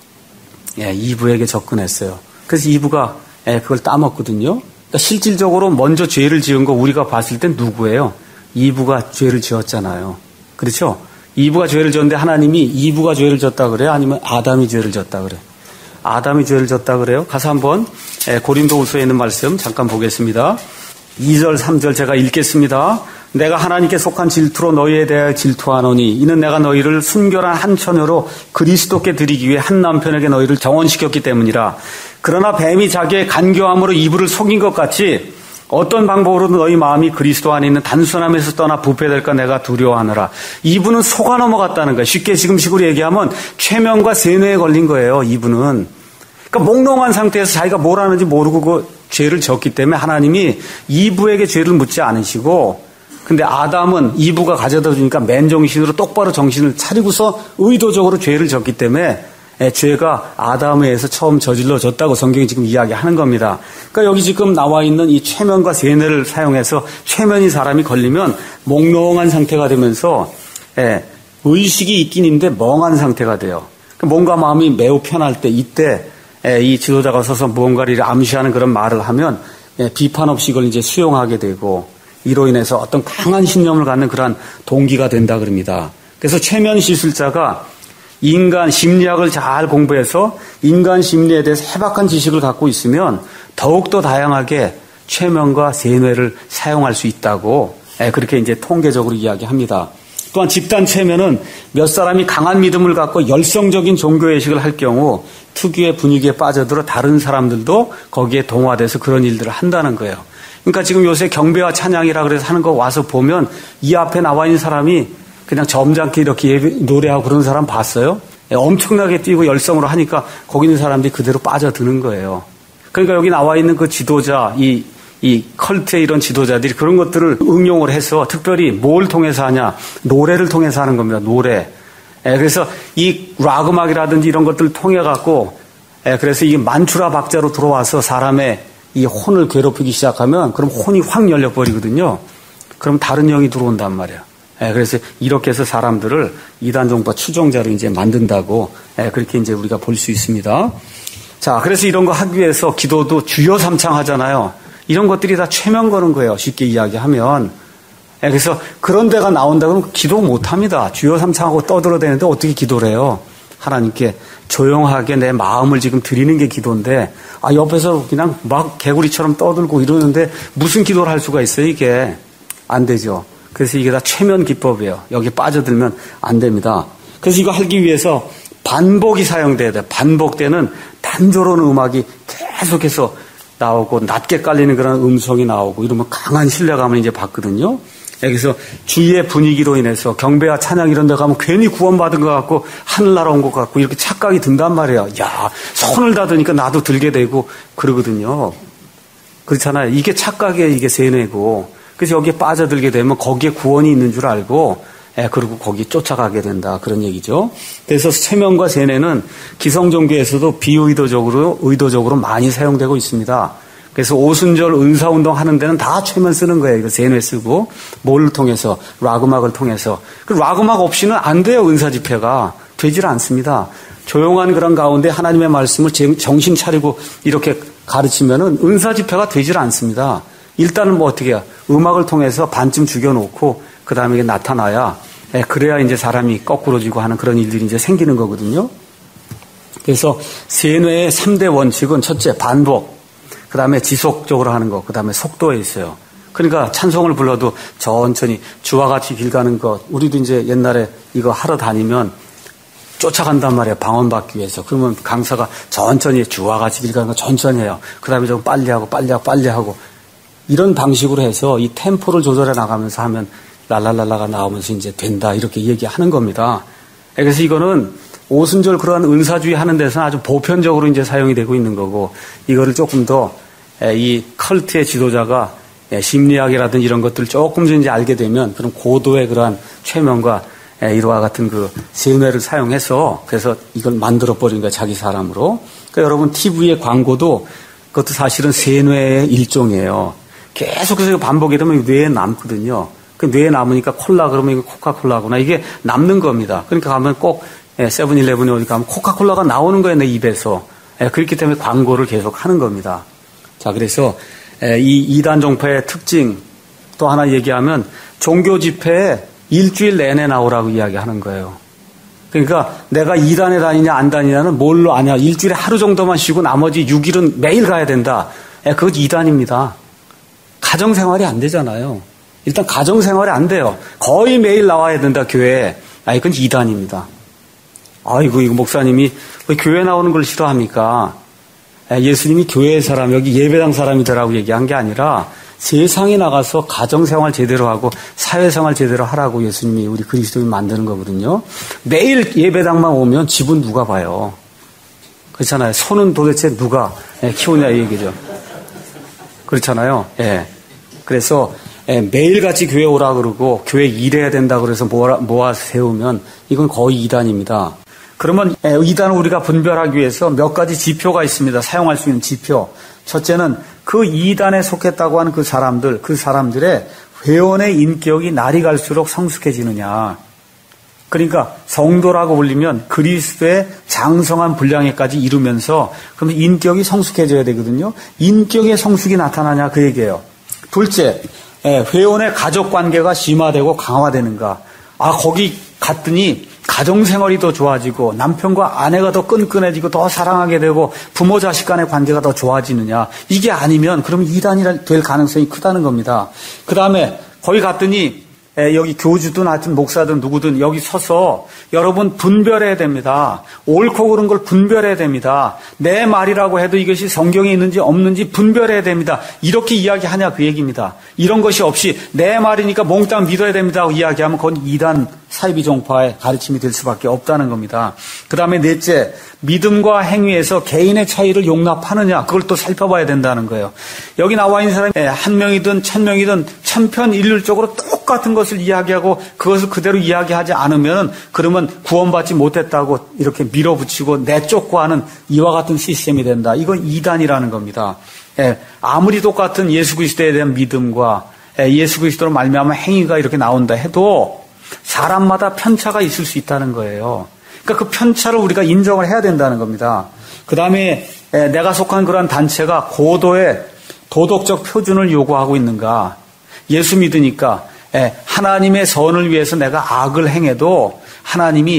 예, 이브에게 접근했어요. 그래서 이브가 예, 그걸 따먹거든요. 그러니까 실질적으로 먼저 죄를 지은 거 우리가 봤을 땐 누구예요? 이브가 죄를 지었잖아요. 그렇죠? 이브가 죄를 지었는데 하나님이 이브가 죄를 졌다 그래요? 아니면 아담이 죄를 졌다 그래요? 아담이 죄를 졌다 그래요? 가서 한번 예, 고린도후서에 있는 말씀 잠깐 보겠습니다. 이 절 삼 절 제가 읽겠습니다. 내가 하나님께 속한 질투로 너희에 대하여 질투하노니 이는 내가 너희를 순결한 한 처녀로 그리스도께 드리기 위해 한 남편에게 너희를 정원시켰기 때문이라. 그러나 뱀이 자기의 간교함으로 이브를 속인 것 같이 어떤 방법으로든 너희 마음이 그리스도 안에 있는 단순함에서 떠나 부패될까 내가 두려워하노라. 이브는 속아 넘어갔다는 거예요. 쉽게 지금식으로 얘기하면 최면과 세뇌에 걸린 거예요. 이브는. 그러니까 몽롱한 상태에서 자기가 뭘 하는지 모르고 그 죄를 졌기 때문에 하나님이 이브에게 죄를 묻지 않으시고 근데 아담은 이브가 가져다 주니까 맨정신으로 똑바로 정신을 차리고서 의도적으로 죄를 졌기 때문에 죄가 아담에 의해서 처음 저질러졌다고 성경이 지금 이야기하는 겁니다. 그러니까 여기 지금 나와 있는 이 최면과 세뇌를 사용해서 최면이 사람이 걸리면 몽롱한 상태가 되면서 의식이 있긴 있는데 멍한 상태가 돼요. 뭔가 마음이 매우 편할 때 이때 이 지도자가 서서 무언가를 암시하는 그런 말을 하면 비판 없이 이걸 이제 수용하게 되고 이로 인해서 어떤 강한 신념을 갖는 그러한 동기가 된다 그럽니다. 그래서 최면 시술자가 인간 심리학을 잘 공부해서 인간 심리에 대해서 해박한 지식을 갖고 있으면 더욱더 다양하게 최면과 세뇌를 사용할 수 있다고 그렇게 이제 통계적으로 이야기합니다. 또한 집단 최면은 몇 사람이 강한 믿음을 갖고 열성적인 종교의식을 할 경우 특유의 분위기에 빠져들어 다른 사람들도 거기에 동화돼서 그런 일들을 한다는 거예요. 그러니까 지금 요새 경배와 찬양이라 그래서 하는 거 와서 보면 이 앞에 나와 있는 사람이 그냥 점잖게 이렇게 예배, 노래하고 그런 사람 봤어요? 엄청나게 뛰고 열성으로 하니까 거기 있는 사람들이 그대로 빠져드는 거예요. 그러니까 여기 나와 있는 그 지도자, 이, 이 컬트의 이런 지도자들이 그런 것들을 응용을 해서 특별히 뭘 통해서 하냐? 노래를 통해서 하는 겁니다. 노래. 그래서 이 락 음악이라든지 이런 것들을 통해갖고 그래서 이 만추라 박자로 들어와서 사람의 이 혼을 괴롭히기 시작하면 그럼 혼이 확 열려버리거든요. 그럼 다른 영이 들어온단 말이에요. 예, 그래서 이렇게 해서 사람들을 이단 종파 추종자로 이제 만든다고 예, 그렇게 이제 우리가 볼 수 있습니다. 자, 그래서 이런 거 하기 위해서 기도도 주여 삼창 하잖아요. 이런 것들이 다 최면 거는 거예요. 쉽게 이야기하면. 예, 그래서 그런 데가 나온다 그러면 기도 못 합니다. 주여 삼창하고 떠들어대는데 어떻게 기도를 해요? 하나님께 조용하게 내 마음을 지금 드리는 게 기도인데, 아, 옆에서 그냥 막 개구리처럼 떠들고 이러는데 무슨 기도를 할 수가 있어요, 이게? 안 되죠. 그래서 이게 다 최면 기법이에요. 여기 빠져들면 안 됩니다. 그래서 이거 하기 위해서 반복이 사용돼야 돼요. 반복되는 단조로운 음악이 계속해서 나오고 낮게 깔리는 그런 음성이 나오고 이러면 강한 신뢰감을 이제 받거든요. 여기서 주위의 분위기로 인해서 경배와 찬양 이런 데 가면 괜히 구원받은 것 같고 하늘나라 온 것 같고 이렇게 착각이 든단 말이에요. 야, 손을 닫으니까 나도 들게 되고 그러거든요. 그렇잖아요. 이게 착각의 이게 세뇌고, 그래서 여기에 빠져들게 되면 거기에 구원이 있는 줄 알고, 예, 그리고 거기 쫓아가게 된다. 그런 얘기죠. 그래서 체면과 세뇌는 기성종교에서도 비의도적으로, 의도적으로 많이 사용되고 있습니다. 그래서 오순절 은사운동 하는 데는 다 최면 쓰는 거예요. 이거 세뇌 쓰고. 뭘 통해서? 락 음악을 통해서. 그 락 음악 없이는 안 돼요. 은사 집회가. 되질 않습니다. 조용한 그런 가운데 하나님의 말씀을 정신 차리고 이렇게 가르치면은 은사 집회가 되질 않습니다. 일단은 뭐 어떻게 해요? 음악을 통해서 반쯤 죽여놓고 그 다음에 이게 나타나야, 예, 그래야 이제 사람이 거꾸로지고 하는 그런 일들이 이제 생기는 거거든요. 그래서 세뇌의 삼 대 원칙은 첫째, 반복. 그 다음에 지속적으로 하는 것, 그 다음에 속도에 있어요. 그러니까 찬송을 불러도 천천히 주와 같이 길 가는 것. 우리도 이제 옛날에 이거 하러 다니면 쫓아간단 말이에요. 방언받기 위해서. 그러면 강사가 천천히 주와 같이 길 가는 거 천천히 해요. 그 다음에 좀 빨리 하고 빨리 하고 빨리 하고. 이런 방식으로 해서 이 템포를 조절해 나가면서 하면 랄랄랄라가 나오면서 이제 된다. 이렇게 얘기하는 겁니다. 그래서 이거는 오순절 그러한 은사주의 하는 데서는 아주 보편적으로 이제 사용이 되고 있는 거고, 이거를 조금 더 이 컬트의 지도자가 심리학이라든지 이런 것들을 조금 더 이제 알게 되면 그런 고도의 그러한 최면과 이와 같은 그 세뇌를 사용해서 그래서 이걸 만들어버린 거예요. 자기 사람으로. 그러니까 여러분 티비의 광고도 그것도 사실은 세뇌의 일종이에요. 계속해서 반복이 되면 뇌에 남거든요. 그 뇌에 남으니까 콜라 그러면 이거 코카콜라구나. 이게 남는 겁니다. 그러니까 가면 꼭 세븐일레븐에 어디 가면 코카콜라가 나오는 거예요, 내 입에서. 그렇기 때문에 광고를 계속 하는 겁니다. 자, 그래서 이 이단 종파의 특징 또 하나 얘기하면 종교 집회에 일주일 내내 나오라고 이야기하는 거예요. 그러니까 내가 이단에 다니냐 안 다니냐는 뭘로 아냐. 일주일에 하루 정도만 쉬고 나머지 육 일은 매일 가야 된다. 그것 이단입니다. 가정생활이 안 되잖아요. 일단 가정생활이 안 돼요. 거의 매일 나와야 된다, 교회에. 아, 이건 이단입니다. 아이고, 이거 목사님이 왜 교회 나오는 걸 싫어합니까? 예수님이 교회의 사람, 여기 예배당 사람이 되라고 얘기한 게 아니라 세상에 나가서 가정생활 제대로 하고 사회생활 제대로 하라고 예수님이 우리 그리스도인 만드는 거거든요. 매일 예배당만 오면 집은 누가 봐요? 그렇잖아요. 소는 도대체 누가 키우냐 이 얘기죠. 그렇잖아요. 예. 그래서 매일같이 교회 오라 그러고 교회 일해야 된다 그래서 모아, 모아 세우면 이건 거의 이단입니다. 그러면 이단을 우리가 분별하기 위해서 몇 가지 지표가 있습니다. 사용할 수 있는 지표. 첫째는 그 이단에 속했다고 하는 그 사람들, 그 사람들의 회원의 인격이 날이 갈수록 성숙해지느냐. 그러니까 성도라고 불리면 그리스도의 장성한 분량에까지 이루면서 그러면 인격이 성숙해져야 되거든요. 인격의 성숙이 나타나냐 그 얘기예요. 둘째, 회원의 가족관계가 심화되고 강화되는가. 아, 거기 갔더니 가정생활이 더 좋아지고 남편과 아내가 더 끈끈해지고 더 사랑하게 되고 부모 자식 간의 관계가 더 좋아지느냐. 이게 아니면 그러면 이단이 될 가능성이 크다는 겁니다. 그 다음에 거기 갔더니 여기 교주든 하여튼 목사든 누구든 여기 서서 여러분 분별해야 됩니다. 옳고 그른 걸 분별해야 됩니다. 내 말이라고 해도 이것이 성경에 있는지 없는지 분별해야 됩니다. 이렇게 이야기하냐 그 얘기입니다. 이런 것이 없이 내 말이니까 몽땅 믿어야 됩니다 하고 이야기하면 그건 이단 사이비 종파의 가르침이 될 수밖에 없다는 겁니다. 그 다음에 넷째, 믿음과 행위에서 개인의 차이를 용납하느냐 그걸 또 살펴봐야 된다는 거예요. 여기 나와 있는 사람이 한 명이든 천 명이든 천편일률적으로 똑같은 것을 이야기하고 그것을 그대로 이야기하지 않으면 그러면 구원받지 못했다고 이렇게 밀어붙이고 내쫓고 하는 이와 같은 시스템이 된다. 이건 이단이라는 겁니다. 아무리 똑같은 예수 그리스도에 대한 믿음과 예수 그리스도로 말미암아 행위가 이렇게 나온다 해도 사람마다 편차가 있을 수 있다는 거예요. 그러니까 그 편차를 우리가 인정을 해야 된다는 겁니다. 그 다음에 내가 속한 그러한 단체가 고도의 도덕적 표준을 요구하고 있는가. 예수 믿으니까 하나님의 선을 위해서 내가 악을 행해도 하나님이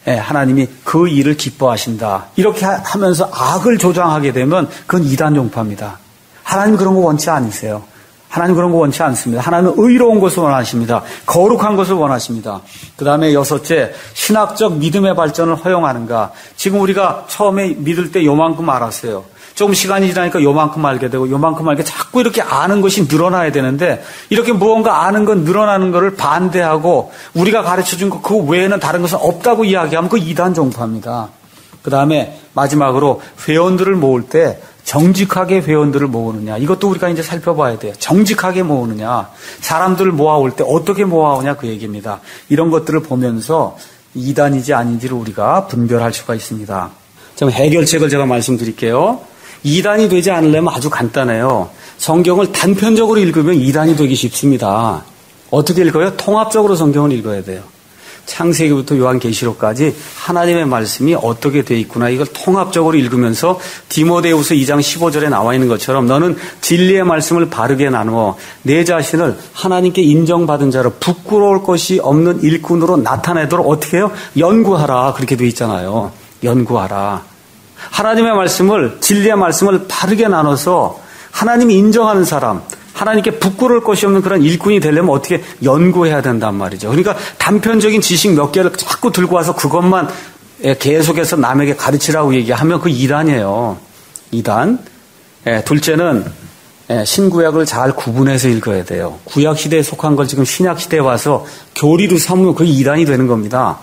하나님이 그 일을 기뻐하신다. 이렇게 하면서 악을 조장하게 되면 그건 이단 종파입니다. 하나님 그런 거 원치 않으세요. 하나님 그런 거 원치 않습니다. 하나님은 의로운 것을 원하십니다. 거룩한 것을 원하십니다. 그 다음에 여섯째, 신학적 믿음의 발전을 허용하는가. 지금 우리가 처음에 믿을 때 요만큼 알았어요. 조금 시간이 지나니까 요만큼 알게 되고 요만큼 알게 자꾸 이렇게 아는 것이 늘어나야 되는데 이렇게 무언가 아는 건 늘어나는 것을 반대하고 우리가 가르쳐준 것 그 외에는 다른 것은 없다고 이야기하면 그 이단 종파입니다. 그 다음에 마지막으로 회원들을 모을 때 정직하게 회원들을 모으느냐. 이것도 우리가 이제 살펴봐야 돼요. 정직하게 모으느냐. 사람들을 모아올 때 어떻게 모아오냐 그 얘기입니다. 이런 것들을 보면서 이단이지 아닌지를 우리가 분별할 수가 있습니다. 좀 해결책을 제가 말씀드릴게요. 이단이 되지 않으려면 아주 간단해요. 성경을 단편적으로 읽으면 이단이 되기 쉽습니다. 어떻게 읽어요? 통합적으로 성경을 읽어야 돼요. 창세기부터 요한계시록까지 하나님의 말씀이 어떻게 돼 있구나 이걸 통합적으로 읽으면서 디모데후서 이 장 십오 절에 나와 있는 것처럼 너는 진리의 말씀을 바르게 나누어 내 자신을 하나님께 인정받은 자로 부끄러울 것이 없는 일꾼으로 나타내도록 어떻게 해요? 연구하라. 그렇게 돼 있잖아요. 연구하라. 하나님의 말씀을 진리의 말씀을 바르게 나눠서 하나님이 인정하는 사람 하나님께 부끄러울 것이 없는 그런 일꾼이 되려면 어떻게 연구해야 된단 말이죠. 그러니까 단편적인 지식 몇 개를 자꾸 들고 와서 그것만 계속해서 남에게 가르치라고 얘기하면 그 이단이에요. 이단. 둘째는 신구약을 잘 구분해서 읽어야 돼요. 구약 시대에 속한 걸 지금 신약 시대에 와서 교리로 삼으면 그게 이단이 되는 겁니다.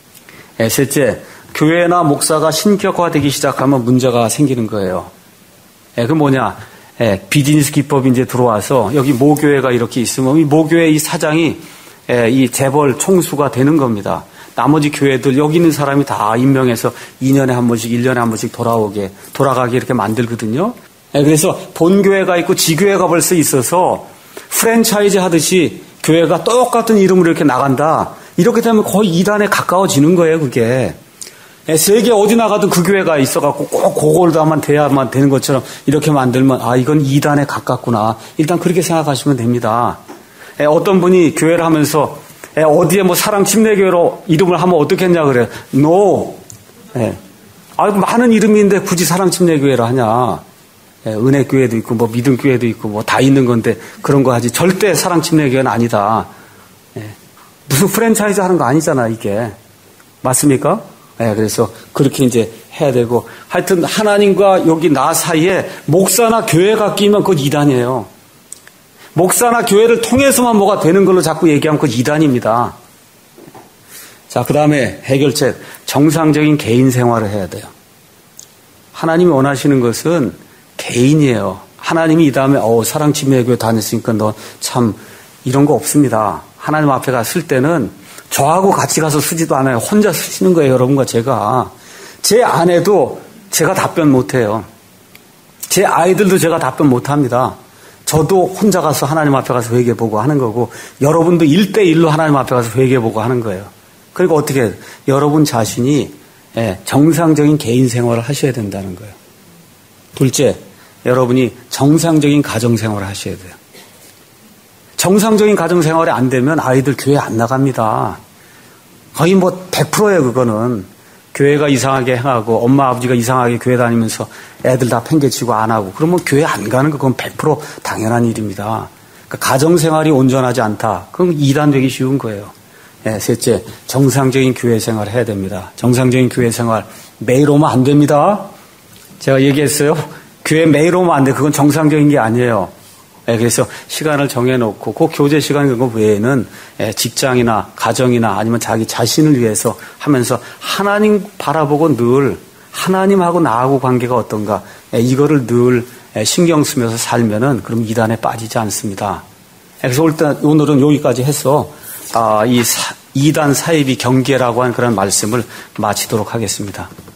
셋째, 교회나 목사가 신격화되기 시작하면 문제가 생기는 거예요. 그 뭐냐? 예, 비즈니스 기법이 이제 들어와서 여기 모교회가 이렇게 있으면 이 모교회 이 사장이 예, 이 재벌 총수가 되는 겁니다. 나머지 교회들 여기 있는 사람이 다 임명해서 이 년에 한 번씩 일 년에 한 번씩 돌아오게 돌아가게 이렇게 만들거든요. 예, 그래서 본교회가 있고 지교회가 벌써 있어서 프랜차이즈 하듯이 교회가 똑같은 이름으로 이렇게 나간다. 이렇게 되면 거의 이단에 가까워지는 거예요. 그게. 세계 어디 나가든 그 교회가 있어갖고 꼭 그걸로만 돼야만 되는 것처럼 이렇게 만들면 아 이건 이단에 가깝구나. 일단 그렇게 생각하시면 됩니다. 어떤 분이 교회를 하면서 어디에 뭐 사랑 침례교회로 이름을 하면 어떻겠냐 그래요. No. 아 많은 이름인데 굳이 사랑 침례교회를 하냐. 은혜교회도 있고 뭐 믿음교회도 있고 뭐 다 있는 건데 그런 거 하지. 절대 사랑 침례교회는 아니다. 무슨 프랜차이즈 하는 거 아니잖아 이게. 맞습니까? 네, 그래서 그렇게 이제 해야 되고 하여튼 하나님과 여기 나 사이에 목사나 교회가 끼면 그건 이단이에요. 목사나 교회를 통해서만 뭐가 되는 걸로 자꾸 얘기하면 그건 이단입니다. 자, 그 다음에 해결책. 정상적인 개인 생활을 해야 돼요. 하나님이 원하시는 것은 개인이에요. 하나님이 이 다음에 어 사랑 침례교회 다녔으니까 너 참 이런 거 없습니다. 하나님 앞에 갔을 때는 저하고 같이 가서 쓰지도 않아요. 혼자 쓰시는 거예요, 여러분과 제가. 제 아내도 제가 답변 못해요. 제 아이들도 제가 답변 못합니다. 저도 혼자 가서 하나님 앞에 가서 회개해보고 하는 거고 여러분도 일대일로 하나님 앞에 가서 회개해보고 하는 거예요. 그러니까 어떻게 해요? 여러분 자신이 정상적인 개인 생활을 하셔야 된다는 거예요. 둘째, 여러분이 정상적인 가정생활을 하셔야 돼요. 정상적인 가정생활이 안 되면 아이들 교회 안 나갑니다. 거의 뭐 백 퍼센트예요 그거는. 교회가 이상하게 행하고 엄마 아버지가 이상하게 교회 다니면서 애들 다 팽개치고 안 하고 그러면 교회 안 가는 거 그건 백 퍼센트 당연한 일입니다. 그러니까 가정생활이 온전하지 않다. 그건 이단 되기 쉬운 거예요. 네, 셋째, 정상적인 교회 생활을 해야 됩니다. 정상적인 교회 생활 매일 오면 안 됩니다. 제가 얘기했어요. 교회 매일 오면 안 돼. 그건 정상적인 게 아니에요. 네, 그래서 시간을 정해놓고 그 교제 시간 그거 외에는 직장이나 가정이나 아니면 자기 자신을 위해서 하면서 하나님 바라보고 늘 하나님하고 나하고 관계가 어떤가 이거를 늘 신경 쓰면서 살면은 그럼 이단에 빠지지 않습니다. 그래서 오늘은 여기까지 해서 이 이단 사이비 경계라고 하는 그런 말씀을 마치도록 하겠습니다.